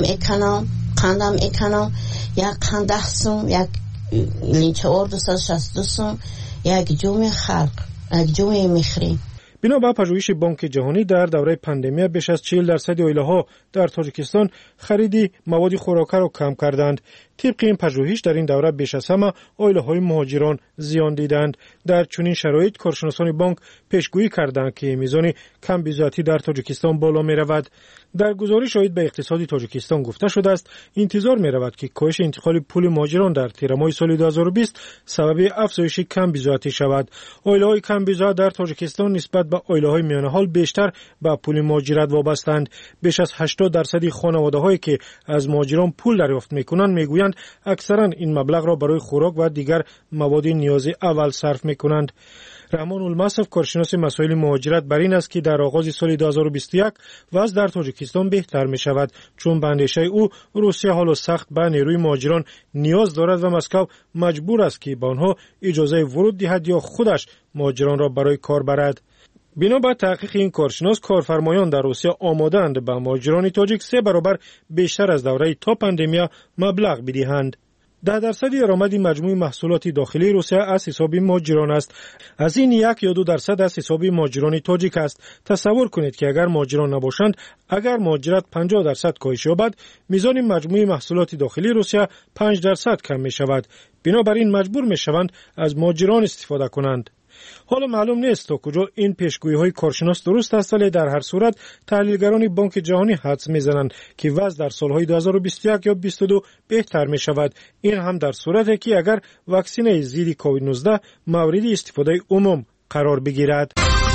اکنام یک قند 10 سوم، یک لینچور 262 سوم، یک جوم خلق، یک جوم میخریم. بنا به پژوهش بانک جهانی در دوره پاندمی بیش از 40% عائله‌ها در تاجیکستان خرید مواد خوراکی را کم کردند. طبق این پژوهش در این دوره بیش از همه عائله‌های مهاجران زیان دیدند. در چنین شرایط کارشناسان بانک پیشگویی کردند که میزان کم بی‌ضابطگی در تاجیکستان بالا می‌رود. در گزارش آید به اقتصاد تاجیکستان گفته شده است انتظار می‌رود که کاهش انتقال پول مهاجران در تیر ماه سال 2020 سبب افزایش کم بی‌ضابطگی شود. عائله‌های کم بی‌ضابط در تاجیکستان نسبت به عائله‌های میانه حال بیشتر به پول مهاجرت وابسته‌اند. بیش از 80% خانواده‌هایی که از مهاجران پول دریافت می‌کنند می‌گویند اکثرا این مبلغ را برای خوراک و دیگر مواد نیاز اول صرف می‌کنند. رحمان المصرف کارشناس مسائل مهاجرت بر این است که در آغاز سال 2021 وضع در تاجیکستان بهتر می شود چون به اندیشه او روسیه حالا سخت به نیروی مهاجران نیاز دارد و مسکو مجبور است که به آنها اجازه ورود دهد یا خودش مهاجران را برای کار برد. بنا به تحقیق این کارشناس کارفرمایان در روسیه آماده‌اند به مهاجران تاجیک 3 برابر بیشتر از دوره تا پاندمی مبلغ بدهند. 10% درآمد مجموع محصولات داخلی روسیه از حساب مهاجران است. از این 1 یا 2% از حساب مهاجران تاجیک است. تصور کنید که اگر مهاجران نباشند، اگر مهاجرت 50% کاهش یابد، میزان مجموع محصولات داخلی روسیه 5% کم می شود. بنابراین مجبور می شوند از مهاجران استفاده کنند. حالا معلوم نیست تا کجا این پیشگویی‌های کارشناس درست است ولی در هر صورت تحلیلگران بانک جهانی حدس می‌زنند که وضع در سال‌های 2021 یا 2022 بهتر می‌شود. این هم در صورتی که اگر واکسن ضد کووید 19 مورد استفاده عموم قرار بگیرد.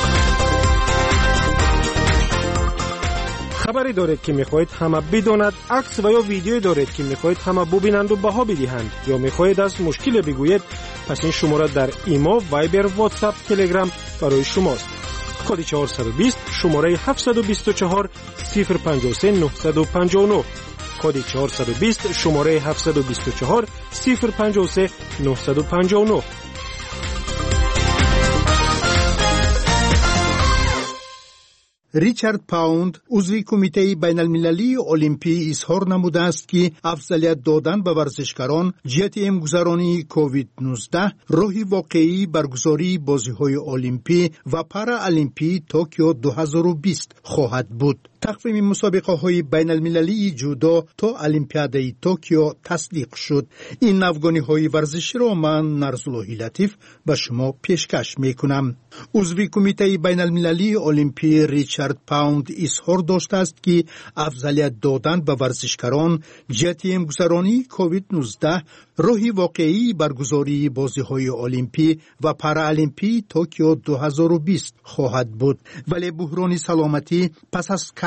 خبری دارید که می‌خواهید همه بداند، عکس و یا ویدیویی دارید که می‌خواهید همه ببینند و بها بدهند یا می‌خواهید از مشکل بگویید، پس این شماره در ایما، وایبر، واتساپ، تلگرام برای شماست. کد 420 شماره 724 053 959 کد 420 شماره 724 053 959. ریچارد پاوند عضو کمیته بین المللی المپی اظهار نموده است که افضلیت دادن به ورزشکاران جهت امگذرانی کووید 19 راهی واقعی برگزاری بازی‌های المپی و پارا المپی توکیو 2020 خواهد بود. تقویم مسابقه‌های بین المللی جودو تا المپیادای توکیو تصدیق شد. این افغانی‌های ورزشی را من نرزاللهی لطیف به شما پیشکش می‌کنم. عضو کمیته بین المللی المپی ریچارد پاوند اظهار داشته است که افضلیت دادن به ورزشکاران جهت امگذرانی کووید 19 راهی واقعی برگزاری بازی‌های المپی و پارا المپی توکیو 2020 خواهد بود. ولی بحران سلامتی پس از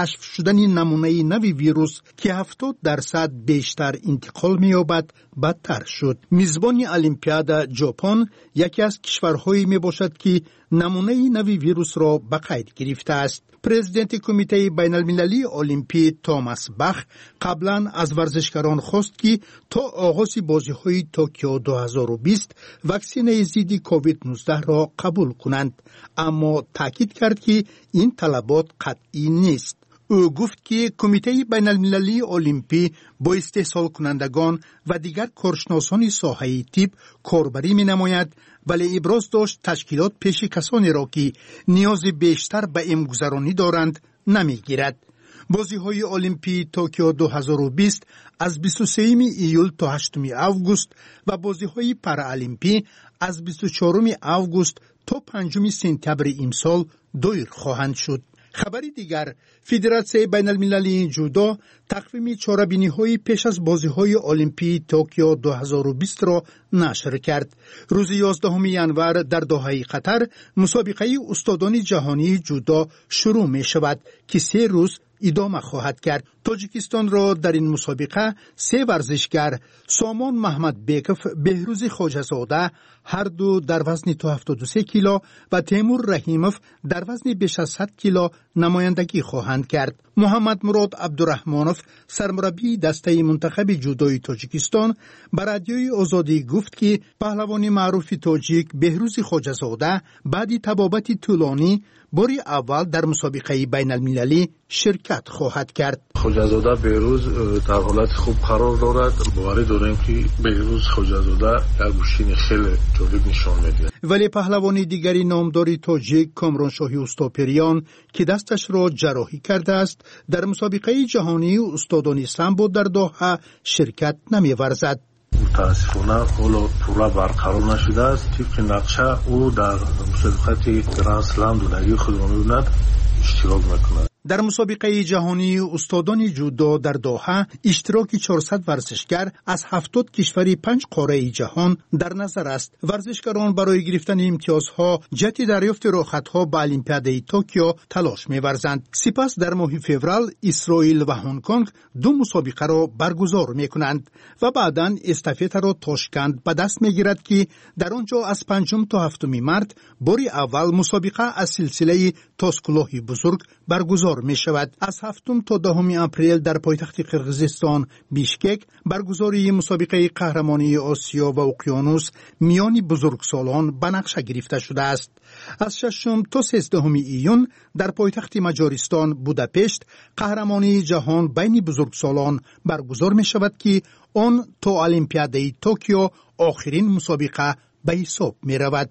کشف شدن نمونه نوی ویروس که 70% بیشتر انتقال می‌یابد بدتر شد. میزبان المپیاد ژاپن یکی از کشورهایی میباشد که نمونه نوی ویروس را به قید گرفته است. پرزیدنت کمیته بین المللی المپی توماس باخ قبلا از ورزشکاران خواست که تا آغاز بازی‌های توکیو 2020 واکسن ضد کووید 19 را قبول کنند، اما تاکید کرد که این طلبات قطعی نیست. او گفت که کمیته بین المللی المپی با استحصال کنندگان و دیگر کارشناسان ساحه طب کاربری می نماید، ولی ابراز داشت تشکیلات پیش کسانی را که نیاز بیشتر به امگذرانی دارند نمی گیرد. بازی‌های المپی توکیو 2020 از 23 ایول تا 8 آگوست و بازی‌های پارالمپی از 24 آگوست تا 5 سپتامبر امسال دایر خواهند شد. خبری دیگر، فدراسیون بین المللی جودو تقویم چاره‌بینی‌های پیش از بازی‌های المپی توکیو 2020 را نشر کرد. روز 11 ژانویه در دوحه قطر مسابقه استادان جهانی جودو شروع می‌شود که 3 روز ادامه خواهد کرد. تاجیکستان را در این مسابقه 3 ورزشگر سامان محمد بیکف، بهروز خواجه‌زاده هر دو در وزن تا 73 کیلو و تیمور رحیموف در وزن بیش از 100 کیلو نمایندگی خواهند کرد. محمد مراد عبدالرحمانوف سرمربی دسته منتخب جودوی تاجیکستان به رادیوی آزادی گفت که پهلوان معروف تاجیک بهروز خواجه‌زاده بعد تبابت طولانی باری اول در مسابقه بین المللی شرکت خواهد کرد. خواجه‌زاده بهروز در حالت خوب قرار دارد. باور داریم که بهروز خواجه‌زاده یک گوشین خیلی جالب نشان میده. ولی پهلوان دیگری نامدار تاجیک کامرانشاهی اوستاپریان که دستش را جراحی کرده است در مسابقه جهانی استادان سامبو در دوحه شرکت نمی‌ورزد. متاسفانه حالا پورا برقرار نشده است. طبق نقشه او در مسابقه گرند اسلم دونگی خودمانوند اشتراک میکند. در مسابقه جهانی استادان جودو در دوحه اشتراک 400 ورزشگر از 70 کشور 5 قاره جهان در نظر است. ورزشکاران برای گرفتن امتیازها جهت دریافت رخصت‌ها به المپیاد توکیو تلاش می‌ورزند. سپس در ماه فوریه اسرائیل و هنگ کنگ 2 مسابقه را برگزار می‌کنند و بعداً استافت را تاشکند به دست می‌گیرد که در آنجا از 5 تا 7 مارس باری اول مسابقه از سلسله تاسکلوه بزرگ برگزار می شود. از 7 تا 10 اپریل در پایتخت قرقیزستان بیشکک برگزاری مسابقه قهرمانی آسیا و اقیانوس میان بزرگسالان به نقشه گرفته شده است. از 6 تا 13 ایون در پایتخت مجارستان بوداپشت قهرمانی جهان بین بزرگسالان برگزار می شود که آن تا المپیاد توکیو آخرین مسابقه به حساب می رود.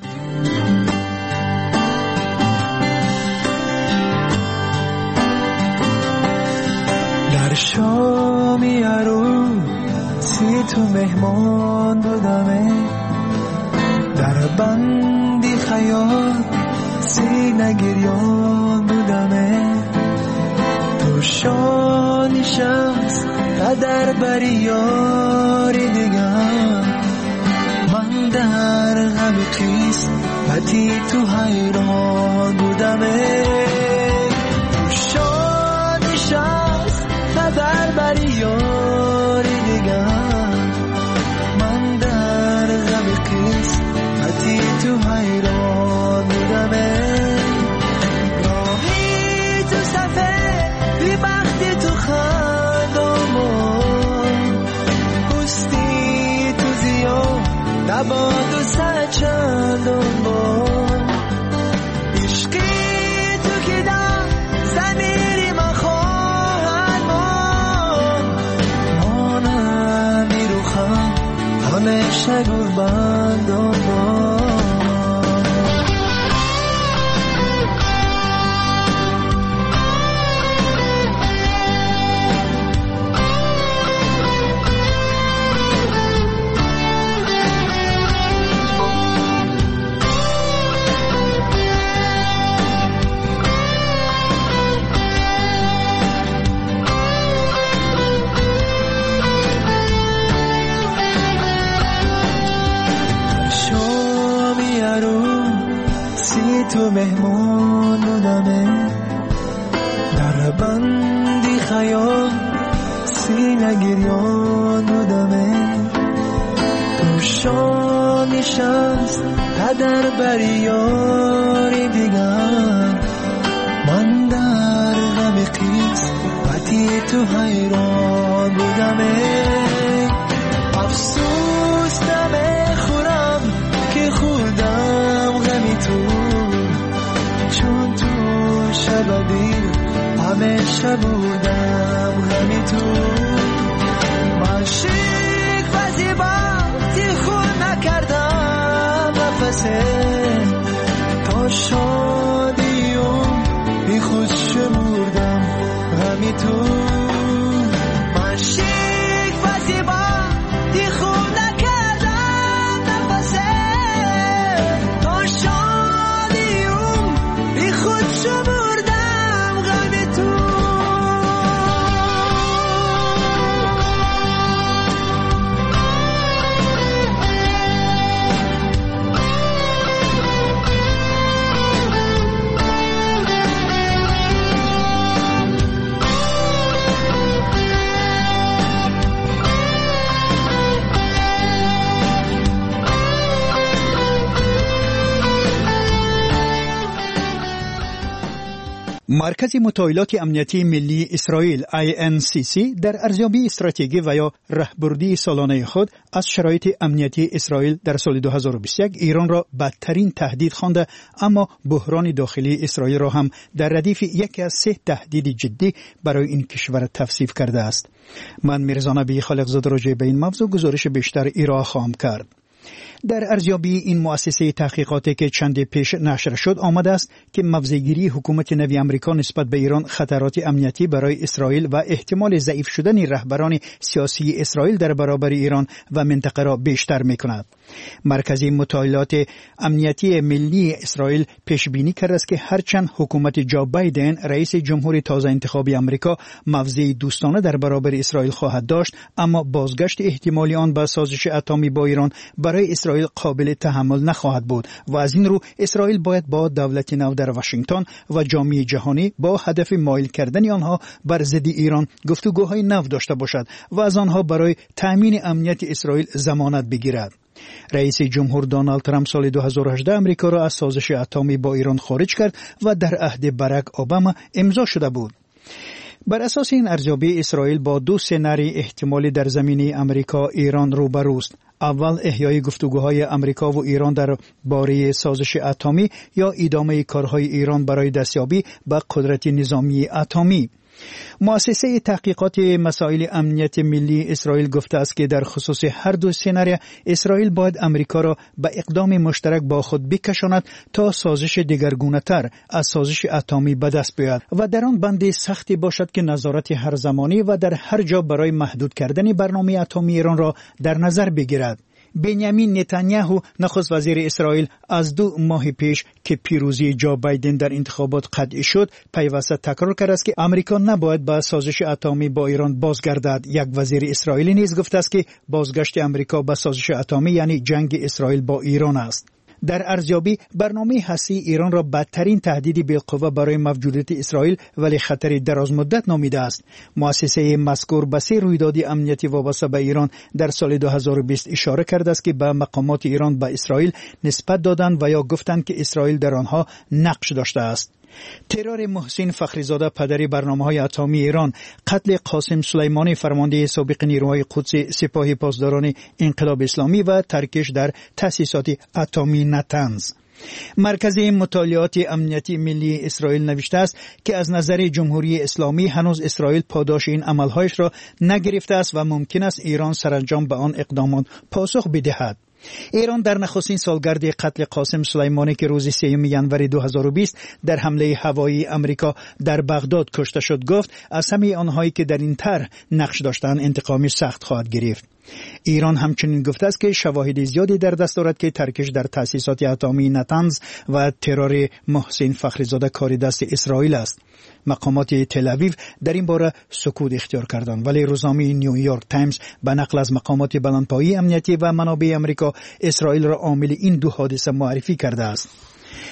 شامی عروسی تو مهمان بودمه، در بندی خیال سینه گریان بودمه، تو شانی شمس قدر بری یاری دیگر، من در غم قسمتی تو حیران بودمه، تو شانی شمس در بری یاری دیگر، من در غم قسمتی تو حیران بودمه، راهی تو صفه بی بختی تو خندامون، پستی تو زیاد نباد و سچندان با عشقی تو که در زمیری من همیشه قربان تو مهمان بودمه، در بندی خیال سینه گریان بودمه روشان نشست پدر بری یاری دیگر من در غم قسمتی تو حیران بودمه افسوس نمیخورم که خودم غمی تو چون تو شب دیر همیشه بودم غمی تو من شیک و زیبا خود نکردم نفسه تا شادیم بی خود شمردم غمی تو من شیک و زیبا خود نکردم نفسه تا شادیم بی خود شمردم غمی تو مرکز مطالعات امنیتی ملی اسرائیل INCC در ارزیابی استراتژی و یا راهبردی سالانه خود از شرایط امنیتی اسرائیل در سال 2021 ایران را بدترین تهدید خوانده، اما بحران داخلی اسرائیل را هم در ردیف یکی از 3 تهدید جدی برای این کشور توصیف کرده است. من میرزا نبی خالقزاده راجع به این موضوع گزارش بیشتر ارائه خواهم کرد. در ارزیابی این مؤسسه تحقیقاتی که چندی پیش نشر شد آمده است که موضع‌گیری حکومت نوی آمریکا نسبت به ایران خطرات امنیتی برای اسرائیل و احتمال ضعیف شدن رهبران سیاسی اسرائیل در برابر ایران و منطقه را بیشتر می‌کند. مرکز مطالعات امنیتی ملی اسرائیل پیش بینی کرده است که هرچند حکومت جو بایدن رئیس جمهور تازه انتخابی آمریکا موضع دوستانه در برابر اسرائیل خواهد داشت، اما بازگشت احتمالی آن به سازش اتمی با ایران برای اسرائیل قابل تحمل نخواهد بود و از این رو اسرائیل باید با دولت نو در واشنگتن و جامعه جهانی با هدف مایل کردن آنها بر ضد ایران گفتگوهای نو داشته باشد و از آنها برای تأمین امنیت اسرائیل ضمانت بگیرد. رئیس جمهور دونالد ترامپ سال 2018 امریکا را از سازش اتمی با ایران خارج کرد و در عهد باراک اوباما امضا شده بود. بر اساس این ارزیابی اسرائیل با 2 سناریوی احتمالی در زمینه امریکا ایران روبروست. اول احیای گفتگوهای امریکا و ایران در باره سازش اتمی یا ادامه کارهای ایران برای دستیابی به قدرت نظامی اتمی. مؤسسه تحقیقات مسائل امنیت ملی اسرائیل گفته است که در خصوص هر 2 سناریو اسرائیل باید امریکا را به اقدام مشترک با خود بکشاند تا سازش دگرگونه‌تر از سازش اتمی به دست بیاید و در آن بند سختی باشد که نظارت هر زمانی و در هر جا برای محدود کردن برنامه اتمی ایران را در نظر بگیرد. بنیامین نتانیاهو نخست وزیر اسرائیل از 2 ماه پیش که پیروزی جو بایدن در انتخابات قطعی شد پیوسته تکرار کرد است که آمریکا نباید به سازش اتمی با ایران بازگردد. یک وزیر اسرائیلی نیز گفته است که بازگشت آمریکا به سازش اتمی یعنی جنگ اسرائیل با ایران است. در ارزیابی برنامه هستی ایران را بدترین تهدید بالقوه برای موجودیت اسرائیل ولی خطر دراز مدت نامیده است. مؤسسه مذکور به 3 رویداد امنیتی وابسته به ایران در سال 2020 اشاره کرده است که به مقامات ایران به اسرائیل نسبت دادند و یا گفتند که اسرائیل در آنها نقش داشته است. ترور محسن فخریزاده پدر برنامه‌های اتمی ایران، قتل قاسم سلیمانی فرمانده سابق نیروهای قدس سپاه پاسداران انقلاب اسلامی و ترکش در تأسیسات اتمی نتنز. مرکز مطالعات امنیتی ملی اسرائیل نوشته است که از نظر جمهوری اسلامی هنوز اسرائیل پاداش این عملهایش را نگرفته است و ممکن است ایران سرانجام به آن اقدامات پاسخ بدهد. ایران در نخستین سالگرد قتل قاسم سلیمانی که روز 3 ژانویه 2020 در حمله هوایی امریکا در بغداد کشته شد گفت از همه آنهایی که در این طرح نقش داشتند انتقام سخت خواهد گرفت. ایران همچنین گفته است که شواهد زیادی در دست دارد که ترکش در تأسیسات اتمی نتنز و ترور محسن فخریزاده کار دست اسرائیل است. مقامات تل آویو در این باره سکوت اختیار کردند، ولی روزنامه نیویورک تایمز به نقل از مقامات بلندپایه امنیتی و منابع امریکا اسرائیل را عامل این 2 حادثه معرفی کرده است.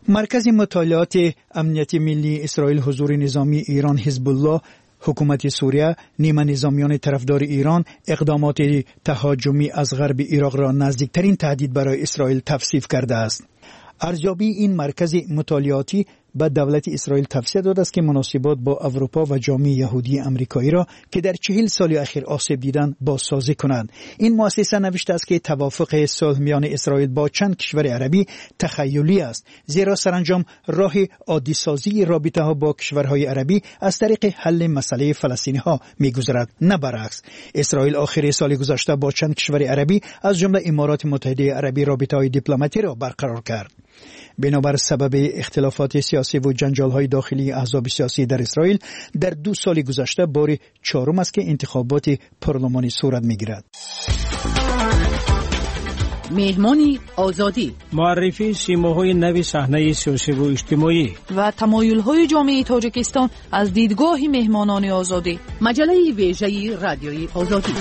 مرکز مطالعات امنیت ملی اسرائیل، حضور نظامی ایران، حزب الله، حکومت سوریه، نیمه نظامیان طرفدار ایران اقدامات تهاجمی از غرب عراق را نزدیکترین تهدید برای اسرائیل توصیف کرده است. ارزیابی این مرکز مطالعاتی به دولت اسرائیل توصیه داده است که مناسبات با اروپا و جامعه یهودی آمریکایی را که در 40 سال اخیر آسیب دیدند بازسازی کنند. این مؤسسه نوشته است که توافق صلح میان اسرائیل با چند کشور عربی تخیلی است، زیرا سرانجام راه عادی سازی رابطه ها با کشورهای عربی از طریق حل مسئله فلسطینی ها میگذرد، نه برعکس. اسرائیل آخر سال گذشته با چند کشور عربی از جمله امارات متحده عربی رابطه های دیپلماتی را برقرار کرد. بنابر سبب اختلافات سیاسی و جنجال‌های داخلی احزاب سیاسی در اسرائیل در 2 سال گذشته بار 4 است که انتخابات پارلمانی صورت می‌گیرد. مهمانی آزادی، معرفی سیماهای نو صحنه سیاسی و اجتماعی و تمایل‌های جامعه تاجیکستان از دیدگاه مهمانان آزادی. مجله ویژه رادیوی آزادی.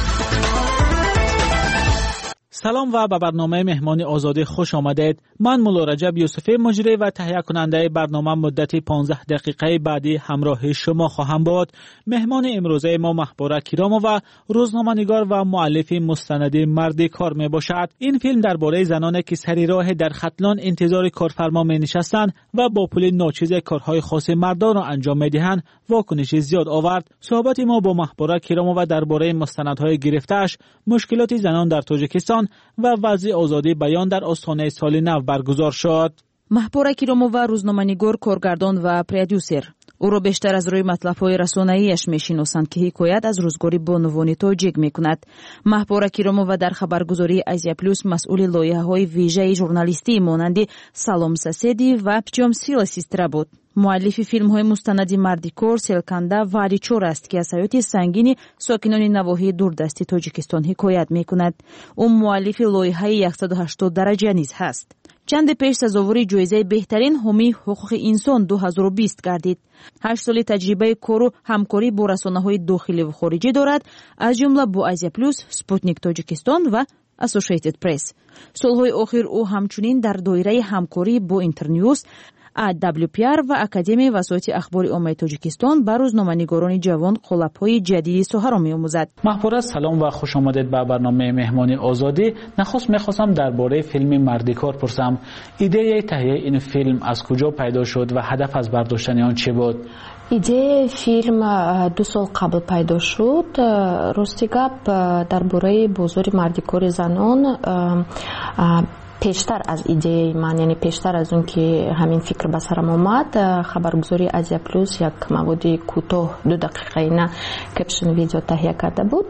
سلام و به برنامه مهمان آزادی خوش آمدید. من مولا رجب یوسفی مجری و تهیه کننده برنامه مدت 15 دقیقه بعدی همراه شما خواهم بود. مهمان امروزه ما محبوره کیرامو و روزنامه‌نگار و مؤلف مستند مرد کار می باشد. این فیلم درباره زنانی که سر راه در ختلان انتظار کارفرما می نشستند و با پول ناچیز کارهای خاص مردان را انجام می دهند واکنش زیاد آورد. صحبت ما با محبوره کیرامو و درباره مستندهای گرفته‌اش، مشکلات زنان در تاجیکستان و وضع آزادی بیان در آستانه سال نو برگزار شد. محبوره کیرامو و روزنامه‌نگار، کارگردان و پرودیوسر. او را بیشتر از روی مطلب‌های رسانه‌ایش می‌شناسند که حکایت از روزگاری بانوانی تاجیک می‌کند. محبوره کیرامو و در خبرگزاری آزیا پلوس مسئول لایحه‌های ویژه ژورنالیستی مانند سالوم ساسیدی و پیجام سیلا سیسترا بود. مؤلف فیلم‌های مستند مردی کار، سلکنده و علیچور است که از حیات سنگین ساکنان نواحی دوردستی تاجیکستان حکایت می‌کند. او مؤلف لایحه 180 درجه نیز هست. چند پیش سزاوار جایزه بهترین حامی حقوق انسان 2020 گردید. 8 سال تجربه کار و همکاری با رسانه‌های داخلی و خارجی دارد، از جمله با آزیا پلوس، سپوتنیک تاجیکستان و اسوسییتد پرس. سالهای آخر او همچنین در دایره همکاری با اینترنیوز، AWPR و اکادمی وسایط اخبار عامه تاجیکستان بر روزنامه‌نگاران جوان قالب‌های جدیدی ساحه را می‌آموزد. محبوره سلام و خوش آمدید به برنامه مهمانی آزادی. نخست می‌خواستم درباره فیلم مردی کار پرسم. ایده تهیه این فیلم از کجا پیدا شد و هدف از برداشتن آن چه بود؟ ایده فیلم 2 سال قبل پیدا شد. راستی گپ درباره بازار مردی کار زنان پیشتر از ایده من، یعنی پیشتر از اون که همین فکر به سرم آمد، خبرگزاری آزیا پلوس یک مواد کوتاه 2 دقیقه نه کپشن ویدیو تهیه کرده بود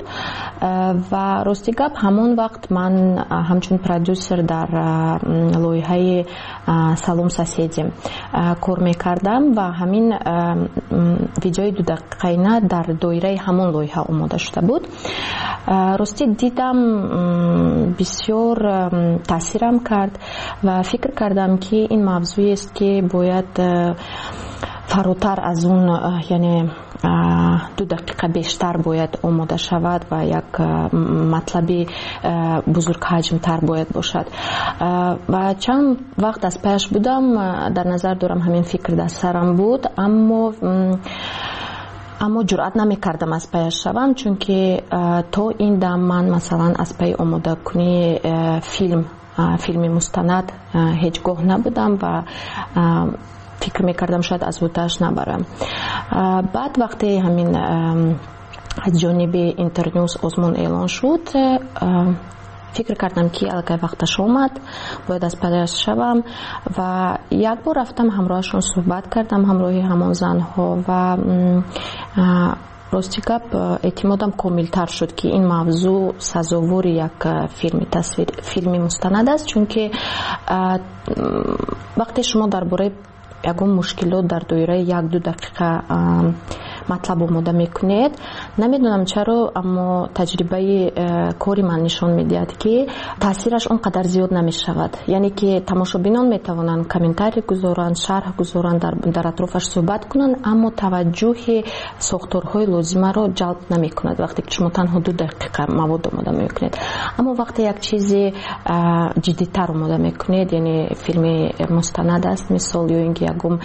و راستی گپ همون وقت من همچون پرودیوسر در لایحه سالوم ساسیدی کار میکردم و همین ویدیوی 2 دقیقه نه در دایره همون لایحه آماده شده بود. راستی دیدم بسیار تاثیرم کرد و فکر کردم که این موضوعی است که باید فراتر از اون، یعنی 2 دقیقه بیشتر باید آماده شود و یک مطلبی بزرگ حجم تر باید باشد و چند وقت از پیش بودم در نظر دارم همین فکر در سرم بود، اما جرأت نمی کردم از پیش شوم، چون که تا این دم من مثلا از پی آماده کنی فیلم مستند هیچگاه نبودم و فکر میکردم شاید از وقتش نبرم. بعد وقتی همین از جانب اینترنیوز آزمون اعلان شد، فکر کردم که الگه وقتش آمد باید از پیش شوم و یک بار رفتم همراهشون صحبت کردم، همراه همان زنها و راستی گپ اعتمادم کاملتر شد که این موضوع سزاوار یک فیلم مستند است، چون که وقتی شما درباره یگان مشکلات در دایره 1-2 دقیقه матлаб омода мекунед. намедонам чаро, аммо таҷрибаи кори ман нишон медиҳад ки таъсираш он қадар зиёд намешавад. яъне ки тамошобинон метавонанд комментарий гузоранд, шарҳ гузоранд, дар атрофаш суҳбат кунанд, аммо таваҷҷӯҳи сохторҳои лозимаро ҷалб намекунад вақте ки шумо танҳо 2 дақиқа мавод омода мекунед. аммо вақте як чизи ҷиддитар омода мекунед, яъне филми мустанад аст мисол, ё ин ки ягон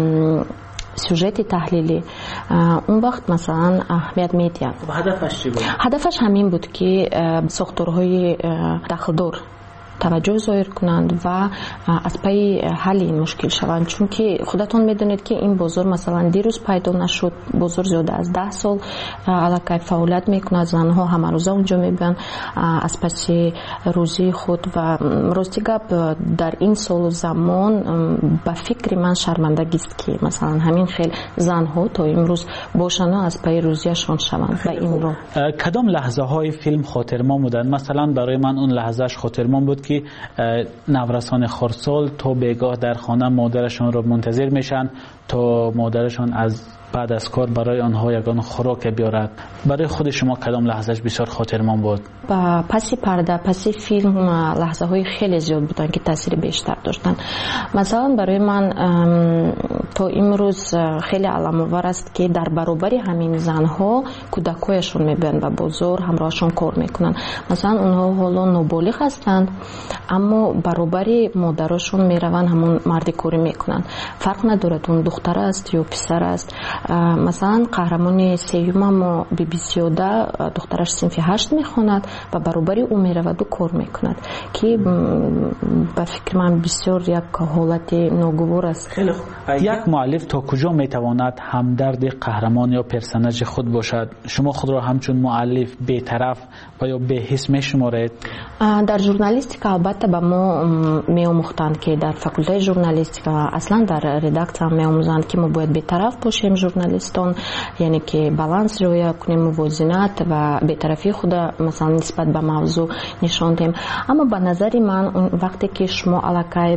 сюжети таҳлилӣ, он вақт масалан аҳамият медиҳад. ҳадафаш чӣ буд? ҳадафаш ҳамин буд ки сохторҳои дахлдор таваҷҷӯҳ зоҳир кунанд ва аз пайи ҳалли ин мушкил шаванд, чунки худатон медонед ки ин бозор масалан дирӯз пайдо нашуд. бозор зиёда аз 10 сол аллакай фаъолият мекунад, занҳо ҳамарӯза онҷо мебиёнд аз паси рӯзии худ ва рости гап дар ин солу замон ба фикри ман шармандагист ки масалан ҳамин хел занҳо то имрӯз бошанд аз пайи рӯзияшон шаванд ба ин роҳ. кадом лаҳзаҳои филм хотирмон буданд? масалан барои ман он лаҳзааш хотирмон буд که نورسان خردسال تا بگاه در خانه مادرشان را منتظر میشن تا مادرشان از بعد از کار برای آنها یگان خوراک بیارد. برای خود شما کدام لحظهش بسیار خاطرمان بود؟ پسی پرده، پسی فیلم لحظه های خیلی زیاد بودن که تاثیر بیشتر داشتن. مثلا برای من تا امروز خیلی علام‌آور است که در برابر همین زنها کودکایشون میبرن و بازار همراهشون کار میکنن. مثلا اونها حالا نابالغ هستند اما برابر مادرشون میرون همون مردی کاری میکنن. فرق ندارد اون دختر است یا پسر است. مثلا قهرمان سیوم بیبیسیودا دخترش صنف 8 میخواند و برابر او میرود و کار میکند که به فکر من بسیار یک حالت ناگوار است. خیلی خوب. یک مؤلف تا کجا میتواند همدرد قهرمان یا پرسنج خود باشد؟ شما خود را همچون مؤلف بی‌طرف و یا بی‌حس میشمارید؟ در ژورنالیستیک البته به ما میآموختند که در فاکولته ژورنالیستیک اصلا در رداکتور میآموزند که ما باید بی‌طرف باشیم ژورنالیستان، یعنی که بالانس رعایت کنیم، موازنت و بی‌طرفی خود مثلا نسبت به موضوع نشان دهیم. اما به نظر من وقتی که شما علاقه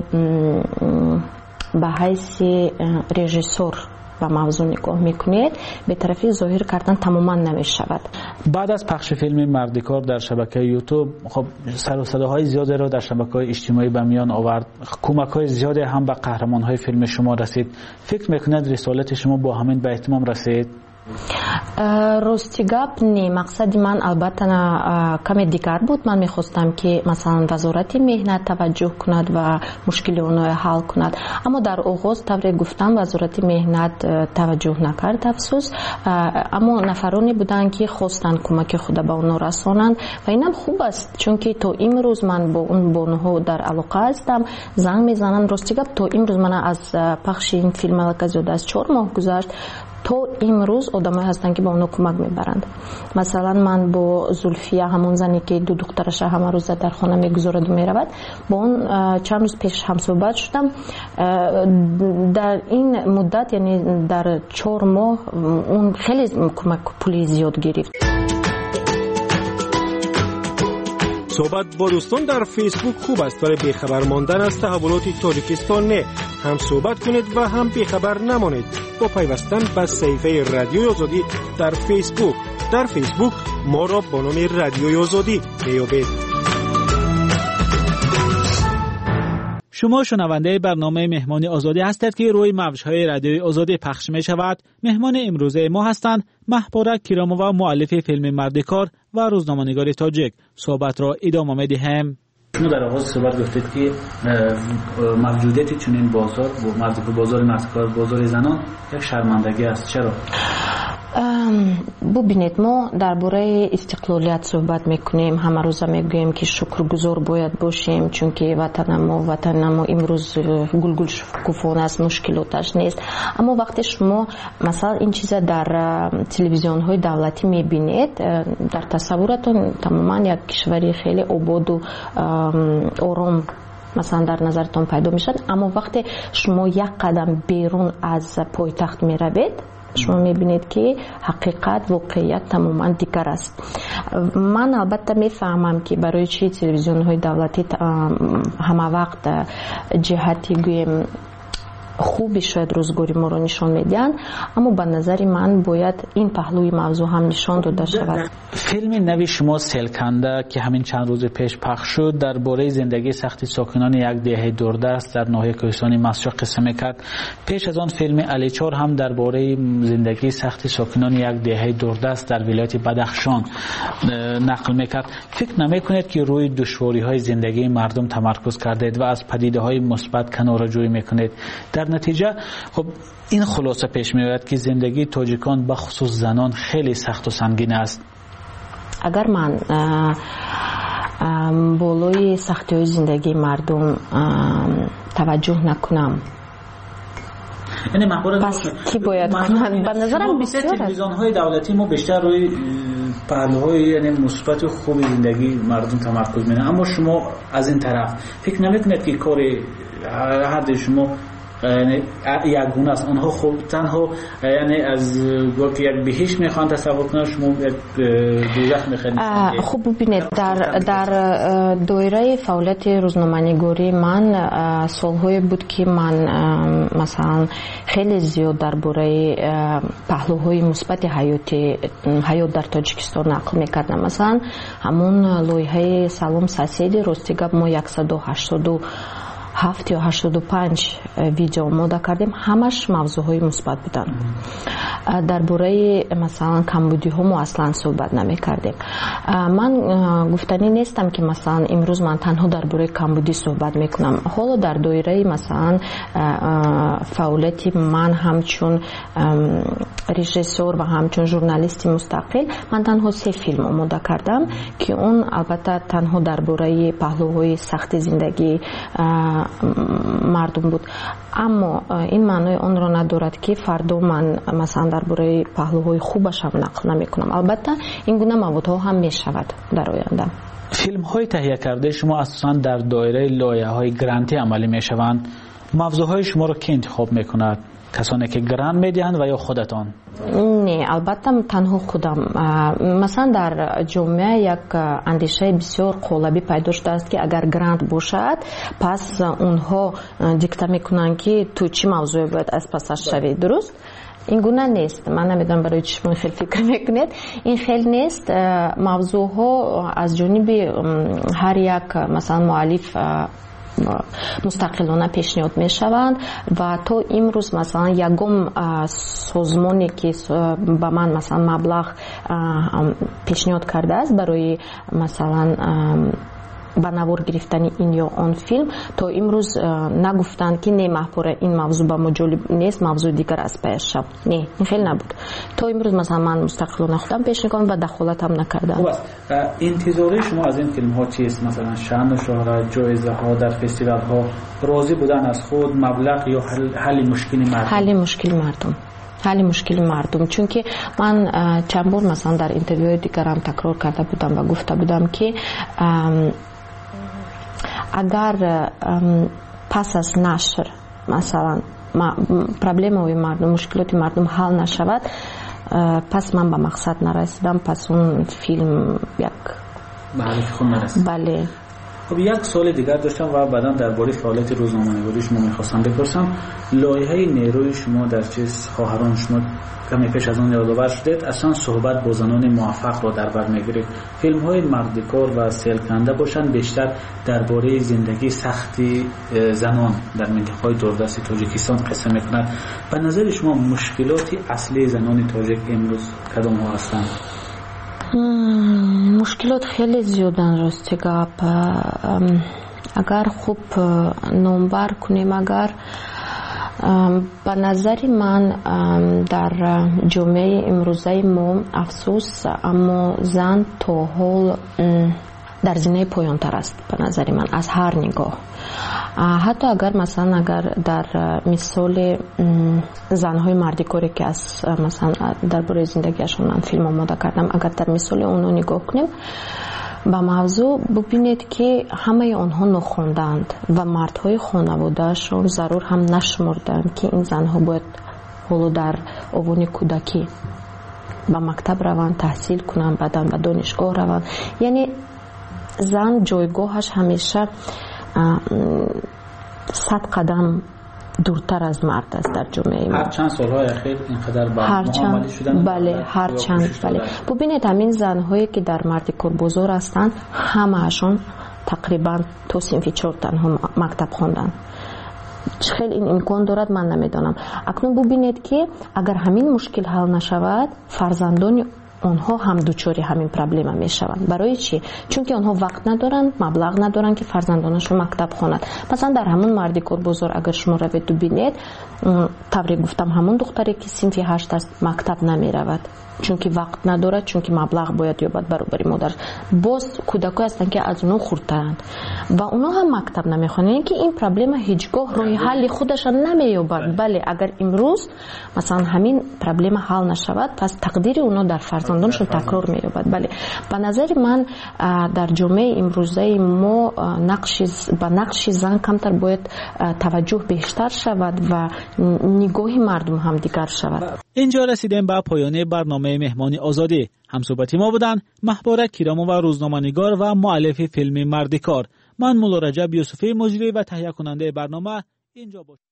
به حیث رژیسور و موضوع نگاه میکنید بی‌طرفی ظاهر کردن تماما نمیشود. بعد از پخش فیلم مردکار در شبکه یوتیوب خب سر و صداهای زیادی را در شبکه‌های اجتماعی به میان آورد، کمک‌های زیادی هم به قهرمان‌های فیلم شما رسید. فکر میکنید رسالت شما با همین به اتمام رسید؟ راستی گپ نی، مقصد من البته کمی دیگر بود. من میخواستم که مثلا وزارت مهنت توجه کند و مشکل اونها حل کند، اما در آغاز طور گفتم وزارت مهنت توجه نکرد افسوس. اما نفرانی بودن که خواستن کمک خود به اونها رسانند و اینم خوب است، چون که تا امروز من با اون بانوها در علاقه هستم، زنگ میزنم. راستی گپ تا امروز من از پخش این فیلم علاقه زیاده از 4 ماه گذشت تا امروز آدمایی هستن که با اونا کمک میبرند. مثلا من با زلفیه همون زنی که 2 دخترش همه روز در خانه میگذارد و میرود، با اون چند روز پیش هم صحبت شدم. در این مدت یعنی در 4 ماه اون خیلی کمک پولی زیاد گرفت. صحبت با دوستان در فیسبوک خوب است ولی بیخبر ماندن از تحولات تاجیکستان نه. هم صحبت کنید و هم بیخبر نمانید با پیوستن به صفحه رادیوی آزادی در فیسبوک. در فیسبوک ما را با نام رادیوی آزادی میابید. شما شنونده برنامه مهمان آزادی هستید که روی موج‌های رادیوی آزادی پخش می شود. مهمان امروزه ما هستند محپورک کیرامووا، مؤلف فیلم مردکار و روزنامه‌نگار تاجیک. صحبت را ادامه می‌دهیم. شما در آغاز صحبت گفتید که موجودیت چنین بازار بازار مردکار، بازار زنان یک شرمندگی است. چرا؟ ببینید ما درباره استقلالیت صحبت میکنیم، همه روزه میگوییم که شکرگزار باید باشیم چون که وطن ما امروز گلگل شکوفان است، مشکلاتش نیست. اما وقتی شما مثلا این چیزا در تلویزیون های دولتی میبینید، در تصورتون تماما یک کشوری خیلی آباد و آرام مثلا در نظرتون پیدا میشد. اما وقتی شما یک قدم بیرون از پایتخت میروید شما میبینید که حقیقت واقعیت تماما دیگر است. من البته میفهمم که برای چی تلویزیون های دولتی همه وقت جهتی گویم خوبی شاید روزگاری ما رو نشان میدن، اما به نظر من باید این پهلوی موضوع هم نشان داده شود. فیلم نوی شما سیلکنده که همین چند روز پیش پخش شد درباره زندگی سخت ساکنان یک دهه دوردست در ناحیه کوهستانی مسجد قصه میکرد. پیش از آن فیلم علی چار هم درباره زندگی سخت ساکنان یک دهه دوردست در ولایت بدخشان نقل میکرد. فکر نمیکنید که روی دشواری های زندگی مردم تمرکز کردید و از پدیده های مثبت کناره‌جویی میکنید؟ در نتیجه خب این خلاصه پیش میاد که زندگی تاجیکان به خصوص زنان خیلی سخت و سنگین است. اگر من بالای سختی های زندگی مردم توجه نکنم، یعنی پس کی باید کنند؟ به نظرم بسیار است. تلویزیون‌های دولتی ما بیشتر روی پهلوهای یعنی مثبت و خوب زندگی مردم تمرکز می‌کنند، اما شما از این طرف فکر نمی‌کنید که کار هر شما یعنی یک گونه است؟ آنها خوب تنها یعنی از وقتی یک بهشت میخوان تصور کنن، شما یک دوزخ میخواین. خوب ببینید در دایره فعالیت روزنامه‌نگاری من سالهای بود که من مثلا خیلی زیاد درباره پهلوهای مثبت حیات در تاجیکستان نقل میکردم. مثلا همون لایحه سلام ساسیدی رستگاب ما 187 یا 85 ویدیو آماده کردیم، همش موضوعهای مثبت بودن. درباره مثلا کمبودی ها ما اصلا صحبت نمی کردیم. من گفتنی نیستم که مثلا امروز من تنها درباره کمبودی صحبت میکنم. حالا در دایره مثلا فعالیت من همچون رژیسور و همچون ژورنالیست مستقل من تنها 3 فیلم آماده کردم که اون البته تنها درباره پهلوهای سخت زندگی مردم بود، اما این معنای آن را ندارد که فردا من مثلا درباره پهلوهای خوبش هم نقل نمی کنم. البته این گونه موضوع هم می شود در آینده. فیلم های تهیه کرده شما اساساً در دایره لایحه های گرانتی عملی می شوند. موضوع های شما را کی انتخاب می کند؟ کسانی که گرانت میدهند و یا خودتان؟ نه، البته تنها خودم. مثلا در جامعه یک اندیشه بسیار قالبی پیدا شده است که اگر گرانت باشد پس اونها دیکته میکنن که تو چی موضوع باید از پسش شوی. درست؟ این گونه نیست. من نمیدونم برای چی شما خیلی فکر میکنید. این خیلی نیست. موضوع ها از جانب هر یک مثلا مؤلف مستقلانه پیشنهاد می شوند و تا امروز مثلا یکم سازمانی که به من مثلا مبلغ پیشنهاد کرده است برای مثلا به نوار گرفتن این یا آن فیلم، تا امروز نگفتند که نه محپوره این موضوع به ما جالب نیست، موضوع دیگر از پیش شد. نه، این خیلی نبود. تا امروز مثلا من مستقلانه خودم پیش نکنم و دخالت هم نکردم. خوب است. انتظاری شما از این فیلم ها چیست؟ مثلا شأن و شهرت، جایزه ها در فستیوال ها، راضی بودن از خود، مبلغ یا حل مشکل مردم؟ حل مشکل مردم. چون که من چند بار مثلا در اینترویو دیگرم تکرار کرده بودم و گفته بودم که اگر پس از نشر مثلا پرابلم های مردم، مشکلات مردم حل نشود، پس من به مقصد نرسیدم، پس اون فیلم یک به خود نرسید. بله. خب یک سوال دیگر داشتم و بعدا درباره فعالیت روزنامه‌نگاری شما می‌خواستم بپرسم. لایحه نیروی شما در چیز خواهران شما کمی پیش از آن یادآور شدید، اصلا صحبت با زنان موفق را در بر می‌گیرید. فیلم‌های مردکار و سیلکنده باشند بیشتر درباره زندگی سختی زنان در منطقه‌های دوردست تاجیکستان قصه می‌کند. به نظر شما مشکلات اصلی زنان تاجیک امروز کدام‌ها هستند؟ مشکلات خیلی زیادن راستی گپ. اگر خوب نمبر کنیم، اگر به نظر من در جامعه امروزه ما افسوس، اما زن تا حال در زینه پایان تر است به نظر من از هر نگاه. حتی اگر مثلا اگر در مثال زنهای مردکاری که از مثلا درباره زندگیشون من فیلم آماده کردم، اگر در مثال اونها نگاه کنیم به موضوع، ببینید که همه آنها نخوندند و مردهای خانوادهشون ضرور هم نشمردند که این زنها باید حالا در اوان کودکی به مکتب روند، تحصیل کنند، بعداً به دانشگاه روند. یعنی زن جایگاهش همیشه 100 قدم دورتر از مرد است در جامعه ما. هر چند سالهای اخیر اینقدر معامله شدن؟ بله هر چند. بله ببینید همین زنهایی که در مردیکور بزرگ هستند همه‌شون تقریبا تو صنف 4 تنها مکتب خوندن. خیلی این امکان دارد من نمیدانم. اکنون ببینید که اگر همین مشکل حل نشود فرزندان آنها هم دوچاری همین پرابلم میشوند. برای چی؟ چون که آنها وقت ندارن، مبلغ ندارن که فرزندانشون مکتب خوانند. مثلا در همون مردیکور بزرگ اگر شما روید ببینید طوری گفتم همون دختری که صنف 8 است مکتب نمیرود چون که وقت ندارد، چون که مبلغ باید یابد برابر مادر. باز کودکایی هستند که از اونها خردترند و اونها هم مکتب نمیخوانند. یعنی که این پرابلم هیچگاه راه حل خودش نمییابد. بله اگر امروز مثلا همین پرابلم حل نشود پس تقدیر اونها در فرزندانشون تکرار مییابد. بله به نظر من در جامعه امروزه ما نقش زن کمتر باید توجه بیشتر شود و نگاه مردم هم دیگر شود. اینجا رسیدیم به پایان برنامه مهمانی آزادی. همصحبت ما بودن محبوره کیرامووا روزنامه‌نگار و مؤلف فیلم مردیکار. من مولا رجب یوسفی مجری و تهیه کننده برنامه اینجا باشم.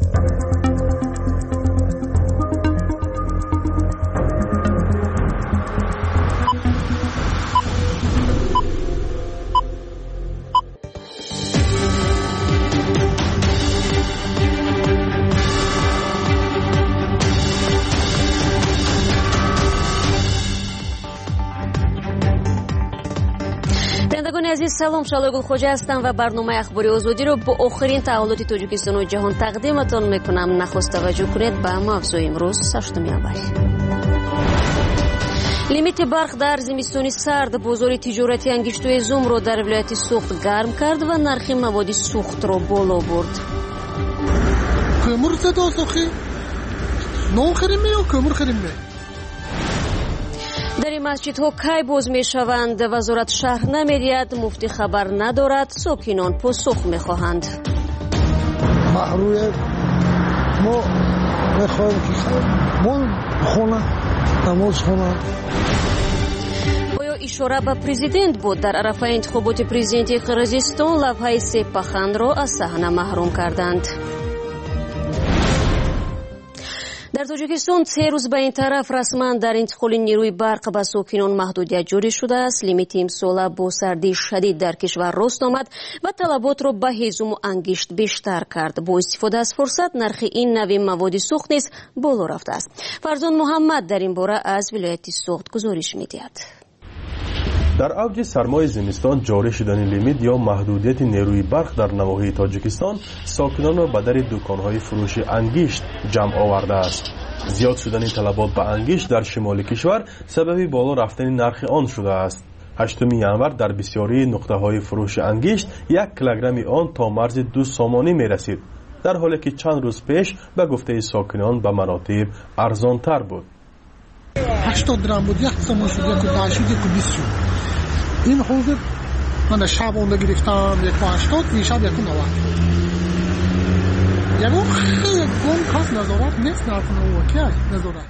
بینندگان عزیز سلام، شالای گلخوجه هستم و برنامه اخباری آزادی رو با آخرین تحولات تاجیکستان و جهان تقدیمتان میکنم. نخست توجه کنید به موضوع امروز 8 اول. لیمیت برق در زمستان سرد بازار تجارتی انگشتوی زوم رو در ولایت سوخت گرم کرد و نرخ مواد سوخت رو بالا برد. kömür sedasıqi non xirimi yo kömür xirimi. در این مسجدها کی باز می شوند؟ وزارت شهر نمی‌دهد، مفتی خبر ندارد، ساکنان پاسخ می‌خواهند. محروی ما می‌خواهیم که ما خونه نماز خونه. آیا اشاره به پرزیدنت بود؟ در عرفه انتخابات پرزیدنتی قرقیزستان لوحه سپهخند را از صحنه محروم کردند. در تاجیکستان 3 روز به این طرف رسما در انتقال نیروی برق به ساکنان محدودیت جاری شده است. لیمیت امسال با سردی شدید در کشور راست آمد و طلبات را به هیزم و انگشت بیشتر کرد. با استفاده از فرصت نرخ این نوع مواد سوخت نیز بالا رفته است. فرزان محمد در این باره از ولایت سوخت گزارش می‌دهد. در اوج سرمای زمستان جاری شدن لیمیت یا محدودیت نیروی برق در نواحی تاجیکستان ساکنان را به در دکان‌های فروش انگشت جمع آورده است. زیاد شدن طلبات به انگشت در شمال کشور سبب بالا رفتن نرخ آن شده است. 8 ینور در بسیاری نقطه‌های فروش انگشت 1 کیلوگرم آن تا مرز 2 سامانی می‌رسید، در حالی که چند روز پیش به گفته ساکنان به مراتب ارزان‌تر بود. 80 درام بود، 1 سامان شد، 1 شد، 20 شد. این حوض من شب اونده گرفتم 180، این شب 190. یعنی خیلی گم کاس نظارت نیست نرکنه و که نظارت.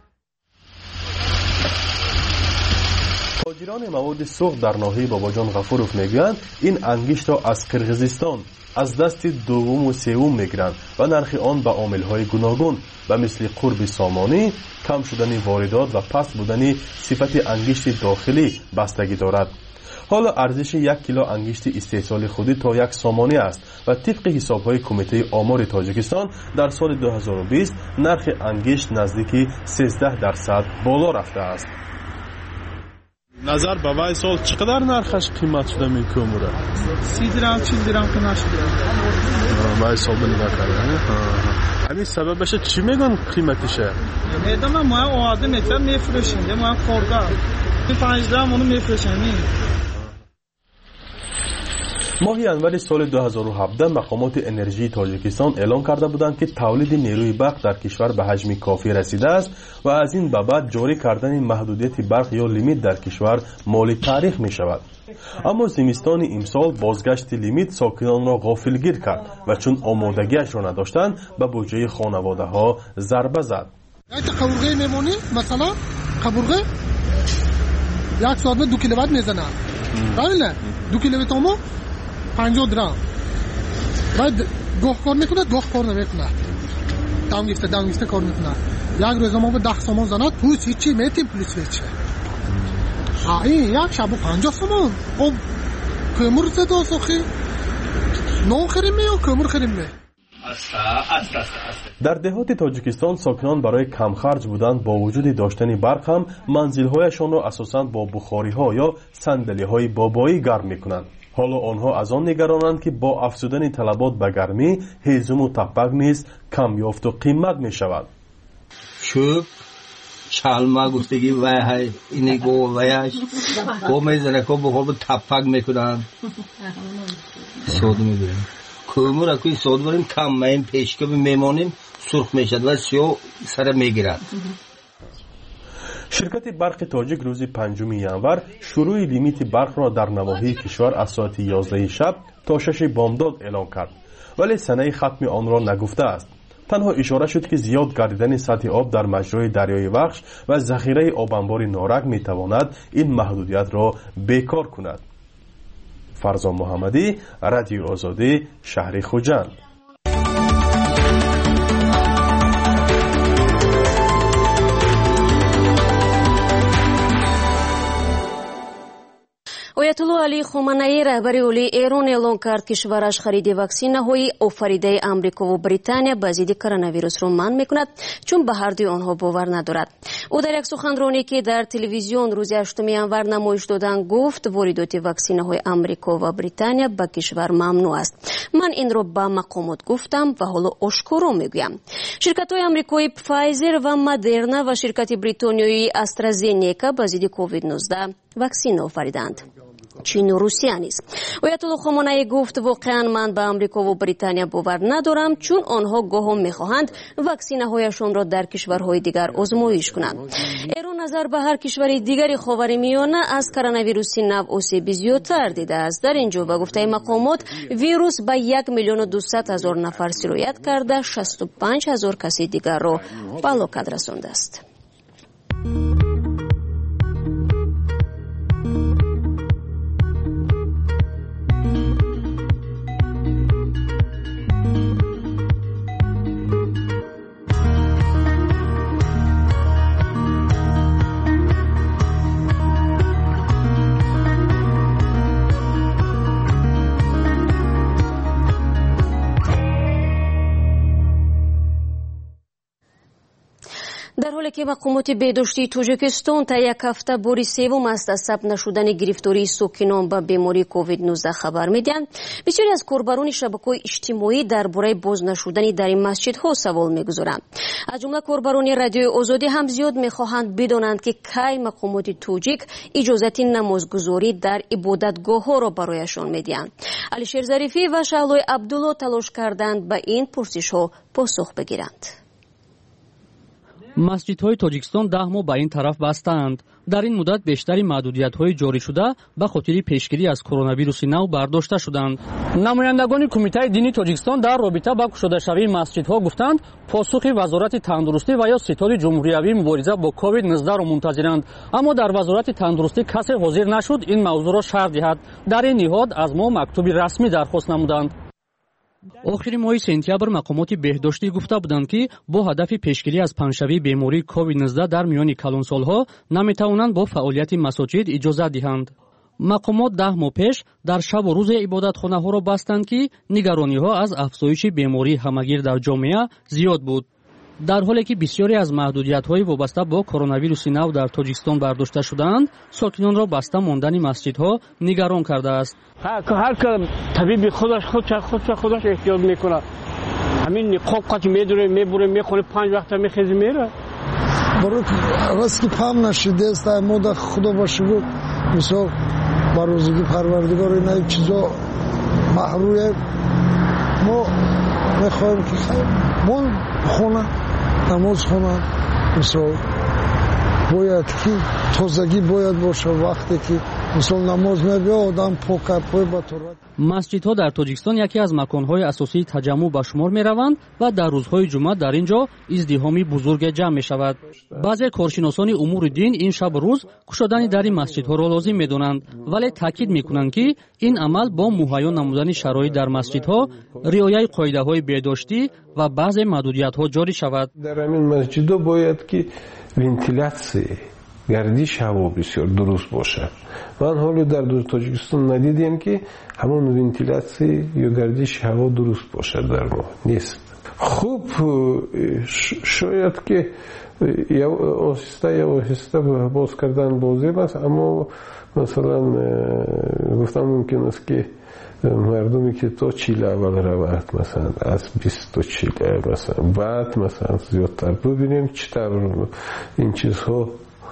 تاجران مواد سوخت در ناحیه باباجان غفوروف میگویند این انگشت را از قرقیزستان از دست دوم و سوم میگیرند و نرخ آن به عامل‌های گوناگون و مثل قرب سامانی، کم شدن واردات و پست بودن صفت انگشت داخلی بستگی دارد. حالا ارزش 1 کیلو انگشت استحصال خودی تا 1 سامانی است و طبق حساب‌های کمیته آمار تاجیکستان در سال 2020 نرخ انگشت نزدیک 13% بالا رفته است. نظر به وای سال چقدر نرخش قیمت شده این کومره؟ 30 درام 40 درام قیمت شده. وای سال بنده کرده. همین سببش چی میگن قیمتشه؟ میدونم ما آده متر میفروشیم، ما خورده 5 درام اونو میفروشیم. ماه ینور سال 2017 مقامات انرژی تاجیکستان اعلام کرده بودند که تولید نیروی برق در کشور به حجم کافی رسیده است و از این به بعد جاری کردن محدودیت برق یا لیمیت در کشور مال تاریخ می شود. اما زمستان امسال بازگشت لیمیت ساکنان را غافلگیر کرد و چون آمادگیش را نداشتند به بودجه خانواده ها ضربه زد. یک قبرغه میمونی مثلا قبرغه 1 ساعت 2 کیلووات میزنه. بله 2 کیلووات ما 50 درام. بعد گاه کار میکنه گاه کار نمیکنه دام گفته کار میکنه یک روز ما به 10 سومون زند تو هیچی میتیم پلیس ویچه این یک شب 50 سومون خب kömür زد آسخی نو خریم یا kömür خریم می در دهات تاجیکستان ساکنان برای کمخرج بودن با وجود داشتن برق هم منزل‌هایشان را اساساً با بخاری‌ها یا صندلی‌های بابایی گرم می‌کنند. حالا آنها از آن نگرانند که با افزودن طلبات به گرمی هیزم و تپک نیز کم یافت و قیمت می‌شود. شوب چالما گفتگی وای اینی گو وایش گو میزنه کو بخور تپک میکنن سود میگیرن kömür اکوی سود بریم کم مایم پیشکه میمونیم سرخ میشد و سیاه سر میگیرد. شرکت برق تاجیک روز 5 ینور شروع لیمیت برق را در نواحی کشور از ساعت 11 شب تا 6 بامداد اعلام کرد، ولی سنه ختم آن را نگفته است. تنها اشاره شد که زیاد گردیدن سطح آب در مجرای دریای وخش و ذخیره آب انبار نارک می تواند این محدودیت را بیکار کند. فرزان محمدی، رادیو آزادی، شهر خوجند. оятулло алӣ хоманаӣ раҳбари олии эрон эълон кард кишвараш хариди ваксинаҳои офаридаи амрикову британия ба зидди коронавирусро манъ мекунад, чун ба ҳардуи онҳо бовар надорад. ӯ дар як суханронӣ ки дар телевизион рӯзи 8 январ намоиш доданд гуфт воридоти ваксинаҳои амрико ва британия ба кишвар мамнӯъ аст. ман инро ба мақомот гуфтам ва ҳоло ошкоро мегӯям. ширкатҳои амрикои Pfizer ва Moderna ва ширкати бритониёи AstraZeneca ба зидди COVID-19 ваксина офариданд. چین و روسیه نیست. آیت‌الله خامنه‌ای گفت واقعا من به آمریکا و بریتانیا باور ندارم، چون آنها گاهی می‌خواهند واکسین‌هایشان را در کشورهای دیگر آزمایش کنند. ایران نظر به هر کشور دیگری خاورمیانه از کرونا نو آسیب زیادتر دیده است. در اینجا به گفته مقامات ویروس به 1,200,000 نفر سرایت کرده، 65,000 کسی دیگر را به هلاکت رسانده است. در حالی که مقامات بهداشتی تاجیکستان تا یک هفته باری سوم است از ثبت نشدن گرفتاری ساکنان به بیماری کووید 19 خبر میدهند، بسیاری از کاربران شبکه‌های اجتماعی درباره باز نشدن در این مسجدها سوال میگذارند. از جمله کاربران رادیوی آزادی هم زیاد میخواهند بدانند که کی مقامات تاجیک اجازت نمازگزاری در عبادتگاه‌ها را برایشان میدهند. علیشیر ظریفی و شعلای عبدالله تلاش کردند به این پرسش‌ها پاسخ بگیرند. مسجدهای تاجیکستان 10 ماه به این طرف بستند. در این مدت بیشتری محدودیت‌های جاری شده به خاطر پیشگیری از کرونا ویروس نو برداشته شدند. نمایندگان کمیته دینی تاجیکستان در رابطه با گشوده‌شوی مسجدها گفتند پاسخ وزارت تندرستی و یا ستاد جمهوریوی مبارزه با کووید 19 را منتظرند، اما در وزارت تندرستی کسی حاضر نشد این موضوع را شرح دهد. در این نهاد از ما مکتوب رسمی درخواست نمودند. آخر ماه سپتامبر مقامات بهداشتی گفته بودند که با هدف پیشگیری از پنشوی بیماری کووید 19 در میان کلانسالها نمیتوانند با فعالیت مساجد اجازه دهند. مقامات 10 ماه پیش در شب و روز عبادتخانه‌ها را بستند که نگرانی‌ها از افزایش بیماری همگیر در جامعه زیاد بود. در حالی که بسیاری از محدودیت‌های وابسته با کرونا ویروس نو در تاجیکستان برداشته شدند، ساکنان را بسته ماندن مسجدها نگران کرده است. هر که طبیب خودش احتیاط میکنه، همین نقاب که میبره میخونه 5 وقت میخیزه میره. برای راست که پام نشده است مود خدا باشه گفت مثلا با روزگی پروردگار این چیزا محروم ما میخوایم که خیر ما خونه نماز خونه مثلا باید که تازگی باید باشه وقتی که مثل نماز میبینه آدم پاکه به طورت. مسجدها در تاجیکستان یکی از مکانهای اساسی تجمع به شمار میروند و در روزهای جمعه در اینجا ازدحام بزرگ جمع می شود. بعضی کارشناسان امور دین این شب روز گشادن در این مسجدها را لازم میدانند، ولی تاکید میکنند که این عمل با مهیا نمودن شرایط در مسجدها، رعایت قاعده‌های بهداشتی و بعضی محدودیت‌ها جاری شود. در همین مسجدها باید که ونتیلاسیون گردش هوا بسیار درست باشد. من حالا در تاجیکستان ندیدیم که همون ونتیلاسیون یا گردش هوا درست باشد در ما نیست. خوب شاید که یا آهسته باز کردن لازم است، اما مثلا گفتم ممکن است که مردمی که تا 40 اول روند مثلا از 20 تا 40 مثلا بعد مثلا زیادتر ببینیم چطور این چیزها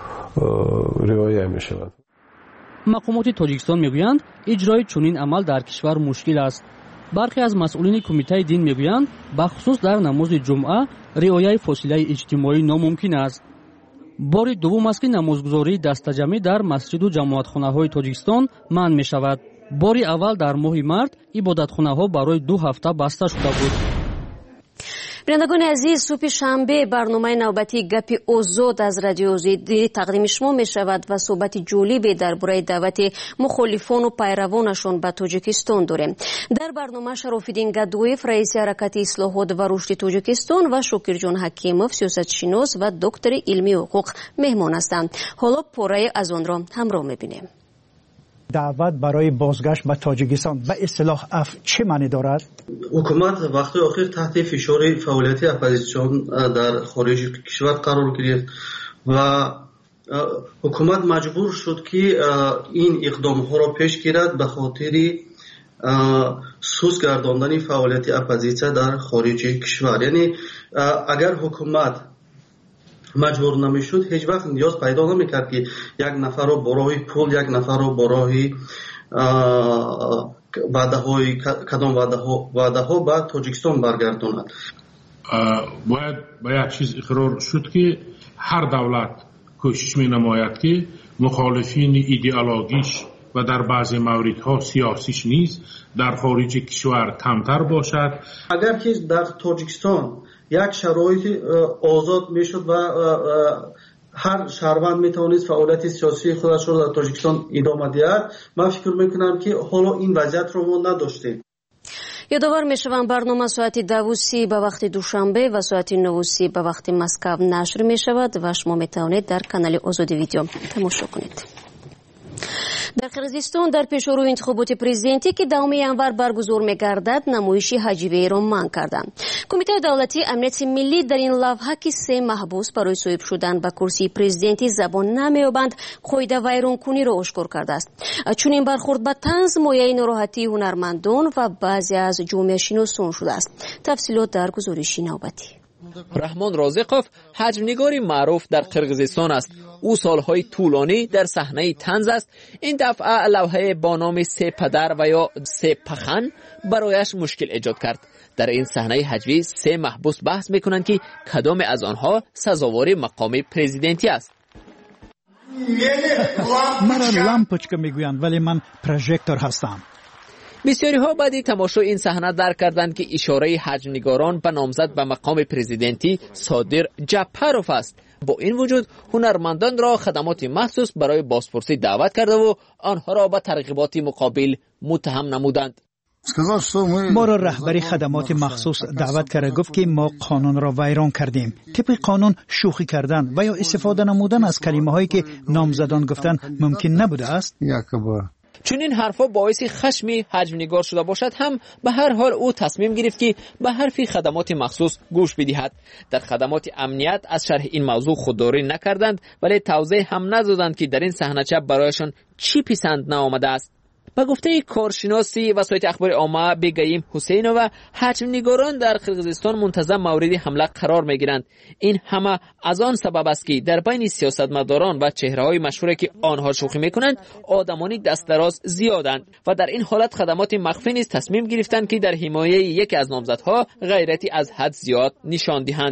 رعایت می‌شود. مقامات تاجیکستان میگویند اجرای چنین عمل در کشور مشکل است. برخی از مسئولین کمیته دین میگویند بخصوص در نماز جمعه رعایت فاصله اجتماعی ناممکن است. بار دوم است که نمازگزاری دستجمعی در مسجد و جماعتخانه‌های تاجیکستان منع می‌شود. باری اول در ماه مارت عبادتخانه‌ها برای 2 هفته بسته شده بود. بینندگان عزیز، صبح شنبه برنامه نوبتی گپی آزاد از رادیو آزادی تقدیم شما می شود و صحبت جالبی درباره دعوت مخالفان و پیروانشان به تاجیکستان داریم. در برنامه شرافالدین گدویف رئیس حرکت اصلاحات و رشد تاجیکستان و شاکرجان حکیموف سیاستشناس و دکتر علمی حقوق مهمان هستند. حالا پاره از آن را همراه می بینیم. دعوت برای بازگشت به تاجیکستان به اصطلاح چه معنی دارد؟ حکومت وقتی آخر تحت فشار فعالیت اپوزیسیون در خارج کشور قرار گرفت و حکومت مجبور شد که این اقدام ها را پیش گیرد به خاطر سوس گرداندن فعالیت اپوزیسیون در خارج کشور. یعنی اگر حکومت مجبور نمیشد هیچ وقت نیاز پیدا نمیکرد که یک نفر رو برای پول، یک نفر رو برای کدام وعده ها به تاجیکستان برگرداند. باید به یک چیز اقرار شد که هر دولت کوشش می نماید که مخالفین ایدئولوژیش و در بعضی موردها سیاسیش نیز در خارج کشور کمتر باشد. اگر که در تاجیکستان یک شرایط آزاد میشد و هر شهروند میتوانست فعالیت سیاسی خودش را در تاجیکستان ادامه دهد، من فکر میکنم که حالا این وضعیت رو ما نداشتیم. یادآور میشوم برنامه ساعت 12:30 به وقت دوشنبه و ساعت 9:30 به وقت مسکو نشر میشود و شما میتوانید در کانال آزادی ویدیو تماشا کنید. در قرقیزستان در پیشرو انتخابات پرزیدنتی که 2 ینور برگزار می‌گردد نمایش هجویه را منع کردند. کمیته دولتی امنیت ملی در این لوحه که 3 محبوس برای صاحب شدن به کرسی پرزیدنتی زبان نمی‌یابند قاعده ویرانکنی را آشکار کرده است. چون این برخورد به طنز مایه ناراحتی هنرمندان و بعضی از جامعه شناسان شده است. تفصیلات در گزارش نوبتی. رحمان رازقوف حجم‌نگاری معروف در قرقیزستان است. او سالهای طولانی در صحنه طنز است. این دفعه لوحه با نام 3 پدر و یا 3 پخن برایش مشکل ایجاد کرد. در این صحنه هجوی 3 محبوس بحث میکنند که کدام از آنها سزاوار مقام پرزیدنتی است. مرا لامپوچکا میگویند ولی من پروژکتور هستم. بسیاری ها بعد تماشای این صحنه درک کردند که اشاره حجم‌نگاران به نامزد به مقام پرزیدنتی صادر جعفروف است. با این وجود هنرمندان را خدمات مخصوص برای بازپرسی دعوت کرده و آنها را به ترغیبات مقابل متهم نمودند. ما را رهبری خدمات مخصوص دعوت کرده گفت که ما قانون را ویران کردیم. طبق قانون شوخی کردن و یا استفاده نمودن از کلمه هایی که نامزدان گفتن ممکن نبوده است. چون این حرفا باعث خشمی حجم‌نگار شده باشد هم به هر حال او تصمیم گرفت که به حرفی خدمات مخصوص گوش بدهد. در خدمات امنیت از شرح این موضوع خودداری نکردند ولی توضیح هم ندادند که در این صحنه برایشان چی پسند نآمده است. به گفته کارشناسی وسایل اخبار عامه بگیم حسینووا حجم‌نگاران در قرقیزستان منتظم مورد حمله قرار می‌گیرند. این همه از آن سبب است که در بین سیاستمداران و چهره‌های مشهوری که آنها شوخی می‌کنند آدمانی دست دراز زیادند و در این حالت خدمات مخفی نیز تصمیم گرفتند که در حمایت یکی از نامزدها غیرتی از حد زیاد نشان دهند.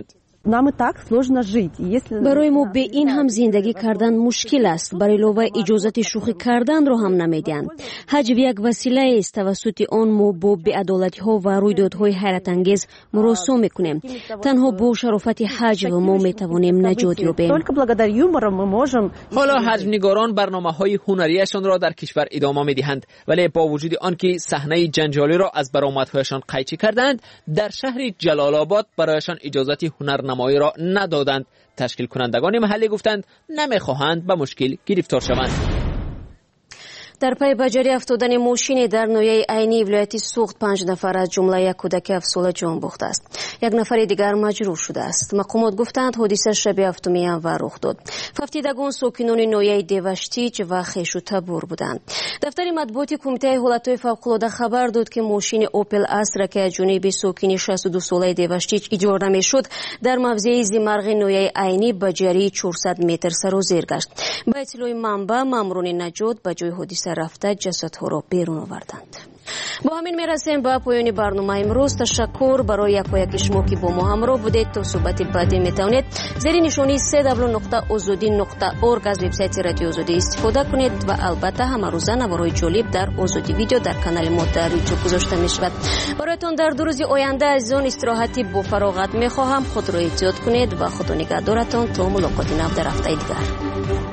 برای ما به این هم زندگی کردن مشکل است. برای علاوه اجازت شوخی کردن را هم نمیدن. حجب یک وسیله است توسط آن ما با بی‌عدالتی ها و رویدادهای حیرت انگیز مراسم میکنیم. تنها با شرافت حجب ما میتوانیم نجات یابیم. حالا حجب‌نگاران برنامه‌های هنریشان را در کشور ادامه می‌دهند، ولی با وجود آنکه صحنه جنجالی را از برآمدهایشان قیچی کردند، در شهر جلال آباد برایشان اجازت هنرنمایی را ندادند. تشکیل کنندگان محلی گفتند نمی‌خواهند به مشکل گرفتار شوند. در پی بجاری افتادن ماشین در ناحیه عینی ولایت سوخت 5 نفر از جمله یک کودک 7 ساله جان باخته است. یک نفر دیگر مجروح شده است. مقامات گفتند حادثه شب 7 ینور رخ داد. ففتیدگان ساکنان ناحیه دیوشتیچ و خیشو تبور بودند. دفتر مطبوعاتی کمیته حالتهای فوق‌العاده خبر داد که ماشین اوپل استرا که از جانب ساکن 62 ساله دیوشتیچ اجاره میشد در موضع زیمرغ ناحیه عینی بجاری 400 متر سر و زیر گشت. با اطلاع منبع ماموران نجات به جای حادثه رفته جسدها را بیرون آوردند. با همین میرسیم به پایان برنامه امروز. تشکر برای یک شما که با ما همراه بودید. تا صحبت بعدی میتونید زیر نشانی www.azadi.org از وبسایت رادیو آزادی استفاده کنید و البته همه روزه نوارهای جالب در آزادی ویدیو در کانال ما در یوتیوب گذاشته میشود. برایتان در 2 روز آینده از آن استراحتی با فراغت میخواهم. خود را احتیاط کنید و خدا نگهدارتان تا ملاقات نو در هفته دیگر.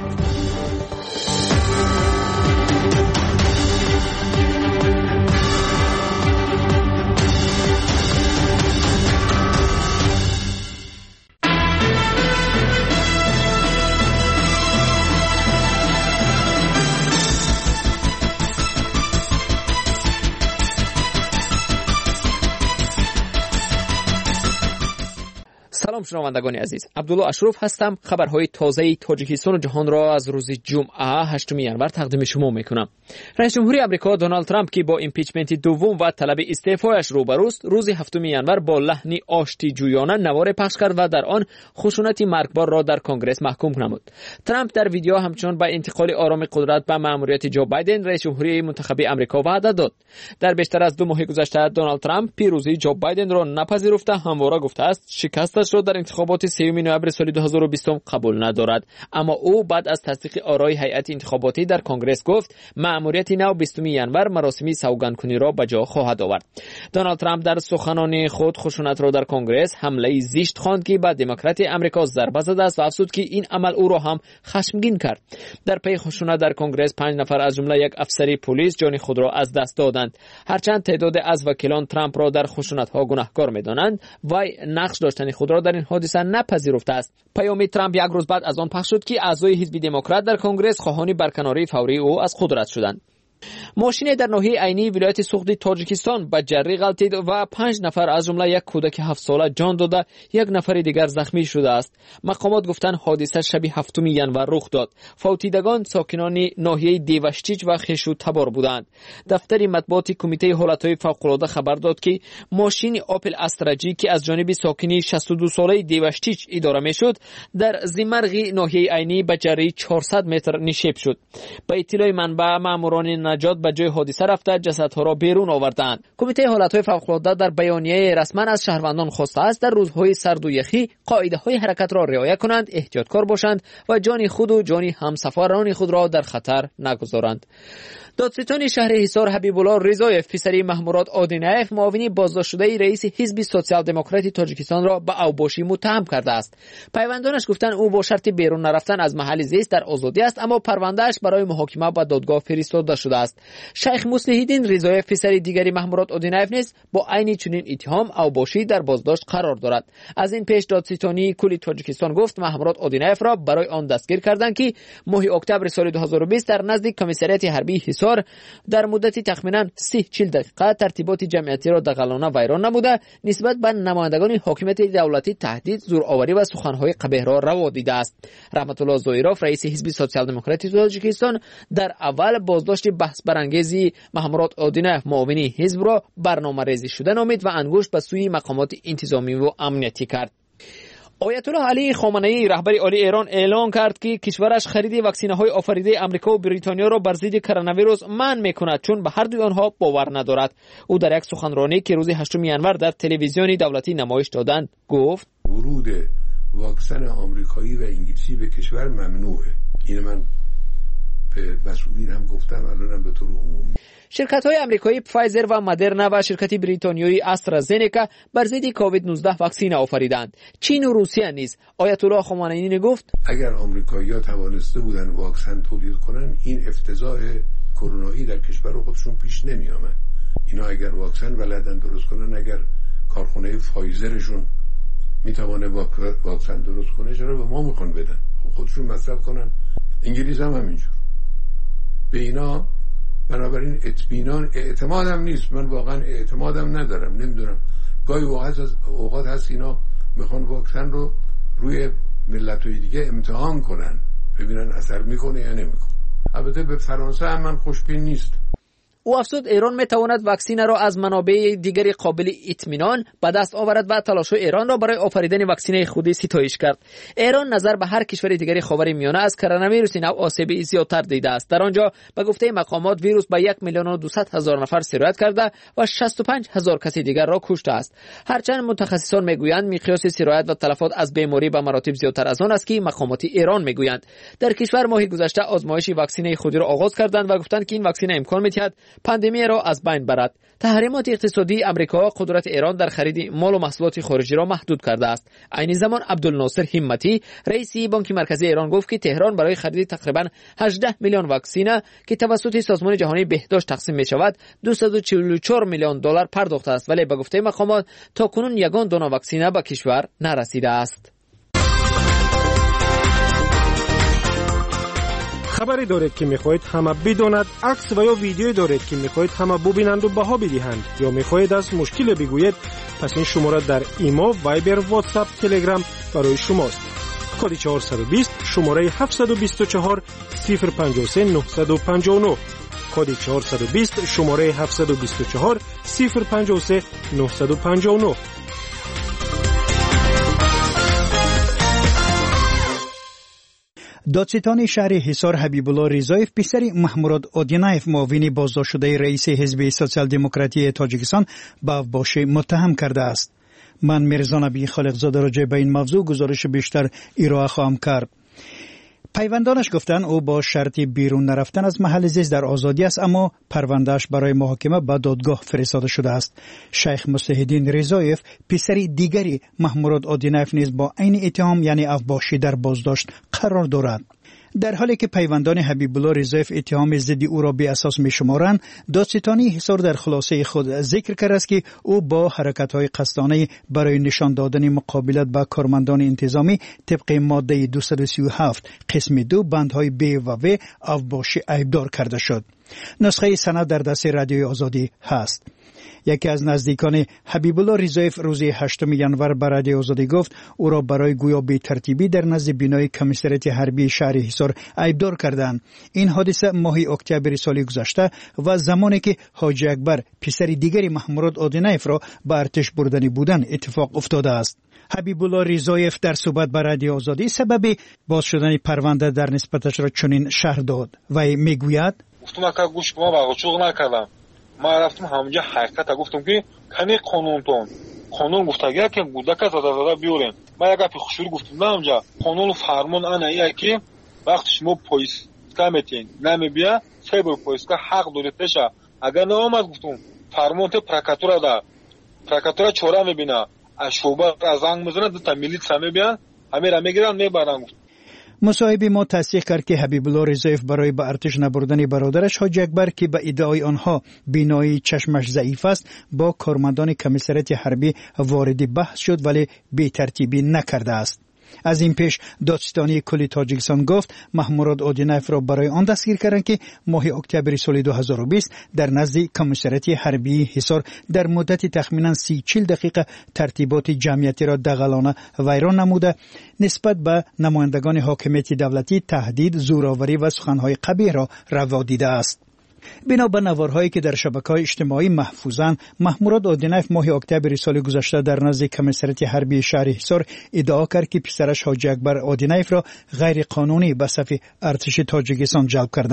سلام شنوندگان عزیز، عبدالله اشرف هستم. خبرهای تازه تاجیکستان و جهان را از روز جمعه 8 ینور تقدیم شما میکنم. رئیس جمهوری آمریکا دونالد ترامپ که با ایمپیچمنت دوم و طلب استعفایش روبروست، روز 7 ینور با لحنی آشتی جویانه نوار پخش کرد و در آن خشونت مرگبار را در کنگره محکوم نمود. ترامپ در ویدیو همچنان به انتقال آرام قدرت به مأموریت جو بایدن رئیس جمهوری منتخب آمریکا وعده داد. در بیشتر از 2 ماه گذشته دونالد ترامپ پیروزی جو بایدن را نپذیرفته، همواره گفته است شکستش را در انتخابات 3 نوامبر سال 2020 قبول ندارد. اما او بعد از تصدیق آرای هیئت انتخاباتی در کنگره گفت مأموریت نو 20 ینور مراسم سوگندکنی را به جا خواهد آورد. دونالد ترامپ در سخنان خود خشونت را در کنگره حمله زشت خواند که به دموکرات آمریکا ضربه زده است و افزود که این عمل او را هم خشمگین کرد. در پی خشونت در کنگره 5 نفر از جمله یک افسر پلیس جان خود را از دست دادند. هرچند تعداد از وکیلان ترامپ را در خشونت ها گناهکار می‌دانند و نقش داشتن خود را در این حادثه نپذیرفته است. پیام ترامپ یک روز بعد از آن پخش شد که اعضای حزب دموکرات در کنگره خواهان برکناری فوری او از قدرت شدند. ماشین در ناحیه عینی ولایت سوخت تاجیکستان به جری غلطید و 5 نفر از جمله یک کودک 7 ساله جان داده، یک نفر دیگر زخمی شده است. مقامات گفتند حادثه شب 7 ینور رخ داد. فوتیدگان ساکنان ناحیه دیوشتیچ و خیشو تبار بودند. دفتر مطبوعاتی کمیته حالتهای فوق‌العاده خبر داد که ماشین اوپل استراجی که از جانب ساکنی 62 ساله دیوشتیچ اداره میشد در زیمرغ ناحیه عینی به جری 400 متر نشیب شد. با اطلاع منبع ماموران نجات به جای حادثه رفته جسدها را بیرون آوردند. کمیته حالتهای فوق‌العاده در بیانیه رسما از شهروندان خواسته است در روزهای سرد و یخی قاعده‌های حرکت را رعایت کنند، احتیاطکار باشند و جان خود و جان همسفران خود را در خطر نگذارند. دادستان شهر حصار حبیب الله رضایف پسری محمورات آدینایف معاون بازداشت شده رئیس حزب سوسیال دموکراتی تاجیکستان را به اوباشی متهم کرده است. پیوندانش گفتند او با شرط بیرون نرفتن از محل زیست در آزادی است، اما پروندهش برای محاکمه به دادگاه فرستاده شده است. شیخ مصلح الدین رضایف پسری دیگری محمورات آدینایف نیز با عین چنین اتهام اوباشی در بازداشت قرار دارد. از این پیش دادستانی کل تاجیکستان گفت محمورات آدینایف را برای آن دستگیر کردند که ماه اکتبر سال 2020 در نزد کمیساریات حربی حصار در مدت تخمینا 30-40 دقیقه ترتیبات جمعیتی را دغلانه ویران نموده نسبت به نمایندگان حاکمیت دولتی تهدید، زورآوری و سخنهای قبیح را روا دیده است. رحمت الله زویروف رئیس حزب سوسیال دموکراتی تاجیکستان در اول بازداشت بحث برانگیزی محمورات آدینایف معاون حزب را برنامه‌ریزی شده نامید و انگشت به سوی مقامات انتظامی و امنیتی کرد. آیت الله علی خامنه‌ای رهبر عالی ایران اعلام کرد که کشورش خرید واکسین‌های آفریده آمریکا و بریتانیا را بر ضد کرونا ویروس منع می‌کند چون به هر دوی آنها باور ندارد. او در یک سخنرانی که روز 8 ینور در تلویزیون دولتی نمایش دادند گفت ورود واکسن آمریکایی و انگلیسی به کشور ممنوعه. این من به مسئولین هم گفتم، الانم به طور عمومی. شرکت‌های آمریکایی فایزر و مدرنا و شرکت بریتانیایی آسترازنکا بر ضد کووید 19 واکسن آفریدند. چین و روسیه نیز آیت الله خمینی گفت اگر آمریکایی‌ها توانسته بودن واکسن تولید کنن، این افتضاح کرونایی در کشور خودشون پیش نمی‌آمد. اینا اگر واکسن بلدن درست کنن، اگر کارخانه فایزرشون میتونه واکسن درست کنه، چرا به ما میخوان بدن؟ خودشون مصرف کنن. انگلیس هم همینجور. به اینا بنابراین اعتمادم نیست. من واقعا اعتمادم ندارم. نمیدونم، گاهی اوقات هست اینا میخوان واکسن رو روی ملت‌های دیگه امتحان کنن، ببینن اثر میکنه یا نمیکنه. البته به فرانسه هم من خوشبین نیست. او افزود ایران میتواند واکسن را از منابع دیگری قابل اطمینان به دست آورد و تلاش‌های ایران را برای آفریدن واکسن خودی ستایش کرد. ایران نظر به هر کشور دیگری خاورمیانه از کرونا ویروس نو آسیب زیادتر دیده است. در آنجا به گفته مقامات ویروس به 1,200,000 نفر سرایت کرده و 65,000 کس دیگر را کشته است. هرچند متخصصان میگویند مقیاس سرایت و تلفات از بیماری به مراتب زیادتر از آن است که مقامات ایران میگویند. در کشور ماه گذشته آزمایش واکسن خودی را آغاز کردند و گفتند که این واکسن امکان می‌دهد پاندمی را از بین برد. تحریمات اقتصادی آمریکا قدرت ایران در خرید مال و محصولات خارجی را محدود کرده است. عین زمان عبدالناصر همتی رئیس بانک مرکزی ایران گفت که تهران برای خرید تقریبا 18 میلیون واکسن که توسط سازمان جهانی بهداشت تقسیم می شود 244 میلیون دلار پرداخته است، ولی به گفته مقامات تاکنون یگان دانه واکسن به کشور نرسیده است. خبری دارید که میخواهید همه بداند، عکس و یا ویدیویی دارید که میخواهید همه ببینند و بها بدهند، یا میخواهید از مشکل بگویید، پس این شماره در ایما، وایبر، واتساپ، تلگرام برای شماست. کد 420 شماره 724 053 959. کد 420 شماره 724 053 959. دادستان شهر حصار حبیب الله رضایف پسر محمود آدینایف معاون بازداشت شده رئیس حزب سوسیال دموکراتی تاجیکستان به افباشی متهم کرده است. من میرزا نبی خالقزاده راجع به این موضوع گزارش بیشتر ارائه خواهم کرد. پیوندانش گفتند او با شرط بیرون نرفتن از محل زیست در آزادی است، اما پروندهش برای محاکمه به دادگاه فرستاده شده است. شیخ مصلح‌الدین رضایف پسر دیگری محمود آدینایف نیز با عین اتهام یعنی افباشی در بازداشت قرار دارد. در حالی که پیوندان حبیب الله رضایف اتهام ضد او را بی اساس می‌شمارند، دادستانی حصار در خلاصه خود ذکر کرده است که او با حرکت‌های قصدانه برای نشان دادن مقابلت با کارمندان انتظامی طبق ماده 237 قسم 2 بندهای ب و و افباشی عیبدار کرده شد. نسخه سند در دست رادیوی آزادی هست. یکی از نزدیکان حبیب الله رضایف روز 8 ژانویه به رادیو آزادی گفت او را برای گویا بی ترتیبی در نزد بینای کمیسریت حربی شهر حصار عیبدار کردند. این حادثه ماه اکتبر سال گذشته و زمانی که حاجی اکبر پسر دیگری محمود آدینایف را به ارتش بردن بودن اتفاق افتاده است. حبیب الله رضایف در صحبت با رادیو آزادی سبب باز شدن پرونده در نسبتش را چنین شرح داد و میگوید ما رفتم همونجا حقیقت گفتم که کنی قانون گفته اگر که گودک زده بیورین. من یک گپی خوشوری گفتم همونجا قانون فرمان آنه که وقتی شما پلیسکا میتین نمیبیا سایبر پلیسکا حق دارید پیشه. اگر نامد گفتم فرمان ته پرکاتورا دا پرکاتورا چورا میبینه شعبه از زنگ میزنه تا میلیتسا میبیان همه را میگیرن میبرن. مصاحب ما تصدیق کرد که حبیب الله رضایف برای به ارتش نبردن برادرش حاجی اکبر که به ادعای آنها بینایی چشمش ضعیف است با کارمندان کمیسریت حربی وارد بحث شد ولی بی ترتیبی نکرده است. از این پیش دادستانی کل تاجیکستان گفت محمود آدینایف را برای آن دستگیر کردند که ماه اکتبر سال 2020 در نزد کمیسریت حربی حصار در مدت تخمینا 30-40 دقیقه ترتیبات جمعیتی را دغلانه ویران نموده نسبت به نمایندگان حاکمیت دولتی تهدید، زورآوری و سخنهای قبیح را روا دیده است. بنا به نوارهایی که در شبکه‌های اجتماعی محفوظند، محمود آدینایف ماه اکتبر سال گذشته در نزد کمیسریت حربی شهر حصار ادعا کرد که پسرش حاجی اکبر آدینایف را غیر قانونی به صف ارتش تاجیکستان جلب کردند.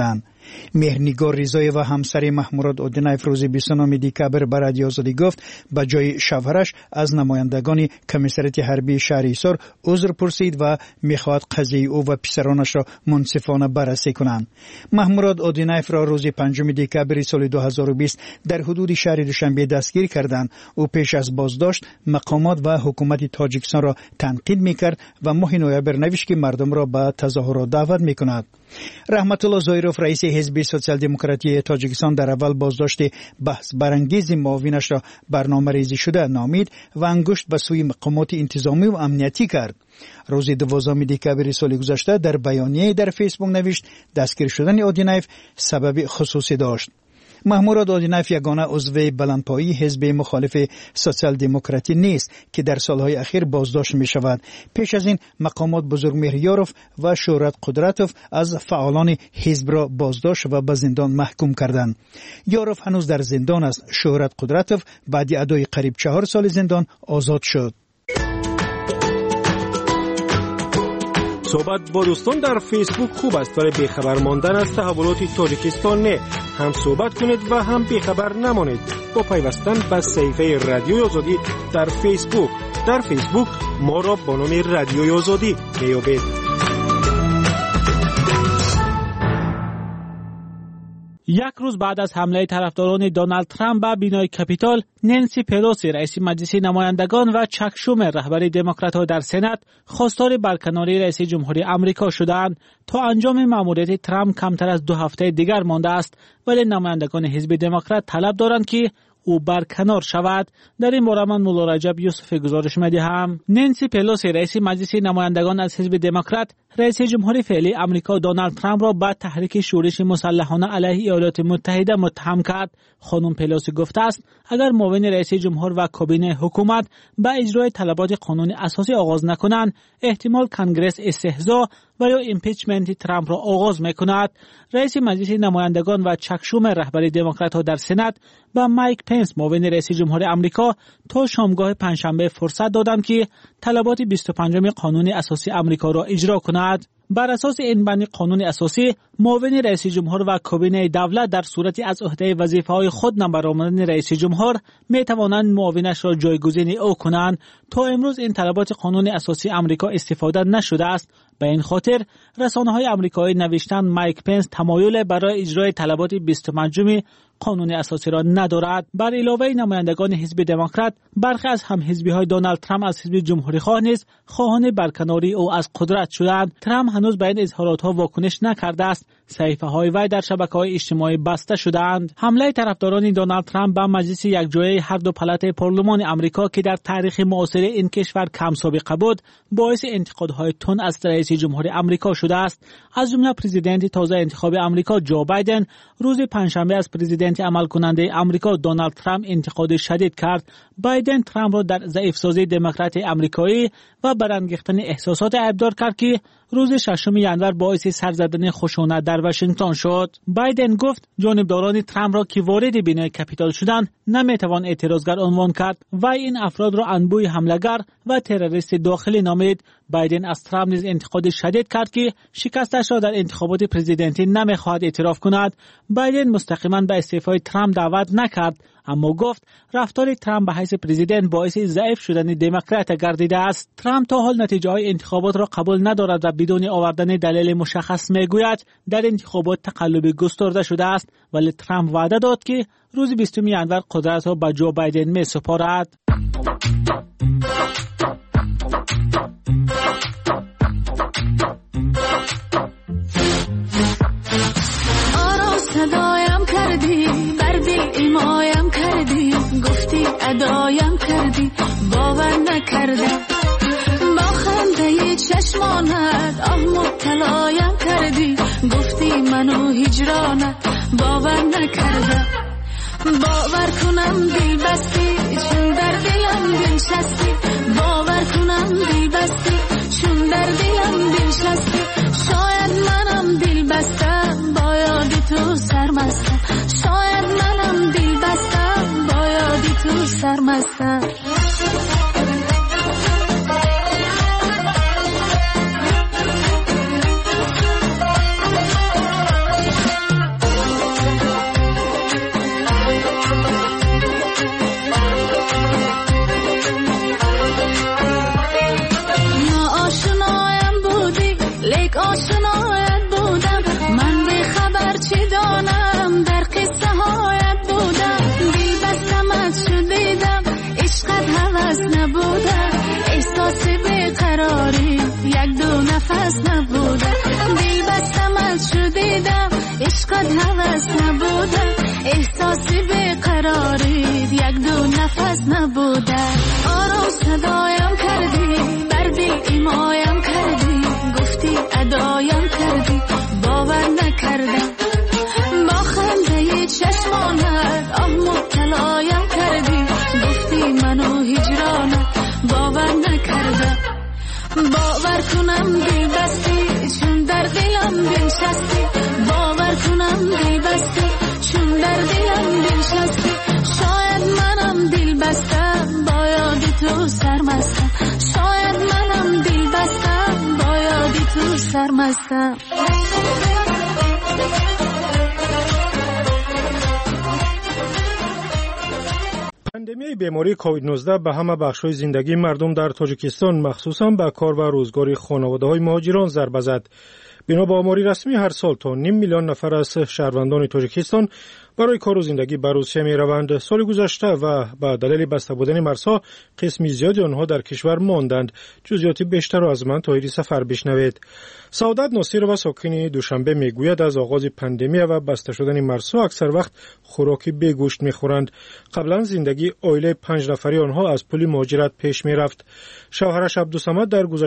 مهرنگار رضایی و همسر محمود اودینایف روز 29 دکبر به رادیو آزادی گفت به جای شوهرش از نمایندگان کمیسریت حربی شهر ایسار عذر پرسید و میخواهد قضیه او و پسرانش را منصفانه بررسی کنند. محمود اودینایف را روز 5 دکبر سال 2020 در حدود شهر دوشنبه دستگیر کردند. او پیش از بازداشت مقامات و حکومت تاجیکستان را تنقید میکرد و ماه نوامبر نوشت که مردم را به تظاهرات دعوت میکند. رحمت الله زایروف رئیس حزب سوسیال دموکراتی تاجیکستان در اول بازداشت بحث برانگیز معاونش را برنامه‌ریزی شده نامید و انگشت به سوی مقامات انتظامی و امنیتی کرد. روز 12 دکبر سال گذشته در بیانیه در فیسبوک نوشت دستگیر شدن اودینایف سبب خصوصی داشت. محمود اودینایف یگانه عضو بلندپایی حزب مخالف سوسیال دموکراتی نیست که در سالهای اخیر بازداشت می شود. پیش از این مقامات بزرگمهر یاروف و شهرت قدرتوف از فعالان حزب را بازداشت و به زندان محکوم کردند. یاروف هنوز در زندان است. شهرت قدرتوف بعد ادای قریب 4 سال زندان آزاد شد. صحبت با دوستان در فیسبوک خوب است، ولی بیخبر ماندن از تحولات تاجیکستان نه. هم صحبت کنید و هم بیخبر نمانید با پیوستن به صفحه رادیوی آزادی در فیسبوک. در فیسبوک ما را با نام رادیوی آزادی میابید. یک روز بعد از حمله طرفداران دونالد ترامپ به بینای کپیتال، نانسی پلوسی رئیس مجلس نمایندگان و چک شومر رهبر دموکرات‌ها در سنا خواستار برکناری رئیس جمهوری آمریکا شدند. تا انجام مأموریت ترامپ کمتر از 2 هفته دیگر مانده است، ولی نمایندگان حزب دموکرات طلب دارند که او برکنار شود. در این باره من مولا رجب یوسف گزارش می‌دهم. نانسی پلوسی رئیس مجلس نمایندگان از حزب دموکرات رئیس جمهور فعلی آمریکا دونالد ترامپ را به تحریک شورش مسلحانه علیه ایالات متحده متهم کرد. خانم پلوسی گفته است اگر معاون رئیس جمهور و کابینه حکومت به اجرای طلبات قانون اساسی آغاز نکنند، احتمال کنگرس استهزا و یا ایمپیچمنت ترامپ را آغاز میکند. رئیس مجلس نمایندگان و چک شومر رهبر دموکرات‌ها در سنا و مایک پنس معاون رئیس جمهور آمریکا تا شامگاه پنجشنبه فرصت دادند که طلبات 25 قانون اساسی آمریکا را اجرا کنند. بر اساس این بند قانون اساسی، معاون رئیس جمهور و کابینه دولت در صورتی از عهده وظیفه‌های خود نبرآمدن رئیس جمهور می توانند معاونش را جایگزین او کنند. تا امروز این طلبات قانون اساسی آمریکا استفاده نشده است. به این خاطر رسانه‌های آمریکایی نوشتند مایک پنس تمایل برای اجرای طلبات 25 قانون اساسی را ندارد. بر علاوه نمایندگان حزب دموکرات، برخی از همحزبی‌های دونالد ترامپ از حزب جمهوری‌خواه نیز خواهان برکناری او از قدرت شدند. ترامپ هنوز به این اظهارات‌ها واکنش نکرده است. صحیفه‌های وی در شبکه‌های اجتماعی بسته شدند. حمله طرفداران دونالد ترامپ به مجلس یکجایی هر دو پلات پارلمان آمریکا که در تاریخ معاصر این کشور کم سابقه بود، باعث انتقادهای تند از رئیس جمهور آمریکا شده است. از جمله پرزیدنت تازه انتخاب آمریکا جو بایدن روز پنجشنبه از پرزیدنت عمل کننده آمریکا دونالد ترامپ انتقاد شدید کرد. بایدن ترامپ را در ضعیف‌سازی دموکرات آمریکایی و برانگیختن احساسات ابدار کرد که روز 6 ژانویه باعث سر زدن خشونت در واشنگتن شد. بایدن گفت جانبداران ترامپ را که وارد بینای کپیتال شدند نمیتوان اعتراضگر عنوان کرد و این افراد را انبوه حمله‌گر و تروریست داخلی نامید. بایدن از ترامپ نیز انتقاد شدید کرد که شکستش را در انتخابات پرزیدنتی نمیخواهد اعتراف کند. بایدن مستقیما به استعفای ترامپ دعوت نکرد، اما گفت رفتار ترامپ به حیث پرزیدنت باعث ضعیف شدن دموکرات گردیده است. ترامپ تا حال نتیجه های انتخابات را قبول ندارد و بدون آوردن دلیل مشخص میگوید در انتخابات تقلبی گسترده شده است، ولی ترامپ وعده داد که روز 20 ژانویه قدرت را به جو بایدن میسپارد. صدایم کردی، بر دل ایمایم کردی، گفتی ادایم کردی، باور نکردم. با خنده چشمانت آه مبتلایم کردی، گفتی منو هجرانت، باور نکردم. باور کنم دل بستی چون در دلم بنشستی، باور کنم دل بستی چون در دلم بنشستی. شاید منم دل بستم با یاد تو سرمستم، شاید منم دل بستم با یاد تو سرمستم. نفس نبوده دل بستم از شدیدم عشقت هوس نبوده احساسی بیقرارید یک دو نفس نبوده آرام صدایم کردی بر دل ایمایم کردی گفتی ادایم کردی باور نکردم با خنده چشمانت آه مبتلایم کردی گفتی منو هجرانت باور نکردم باور کنم دل بستی چون در دلم بنشستی باور کنم دل بستی چون در دلم بنشستی شاید منم دل بستم با یاد تو سرمستم شاید منم دل بستم با یاد تو سرمستم پاندمی بیماری کووید 19 به همه بخش‌های زندگی مردم در تاجیکستان مخصوصاً به کار و روزگار خانواده‌های مهاجران ضربه زد. بنا به آماری رسمی هر سال تا 5 میلیون نفر از شهروندان تاجیکستان برای کار و زندگی به روسیه می‌روند. سال گذشته و به دلیل بسته بودن مرزها قسمی زیادی آنها در کشور ماندند. جزئیات بیشتر را از من طاهری سفر بشنوید. سعادت ناصر و ساکن دوشنبه میگوید از آغاز پاندمی و بسته شدن مرزها اکثر وقت خوراکی بی گوشت می‌خورند. قبلا زندگی عائله 5 نفری آنها از پول مهاجرت پیش می‌رفت. شوهرش عبدالصمد در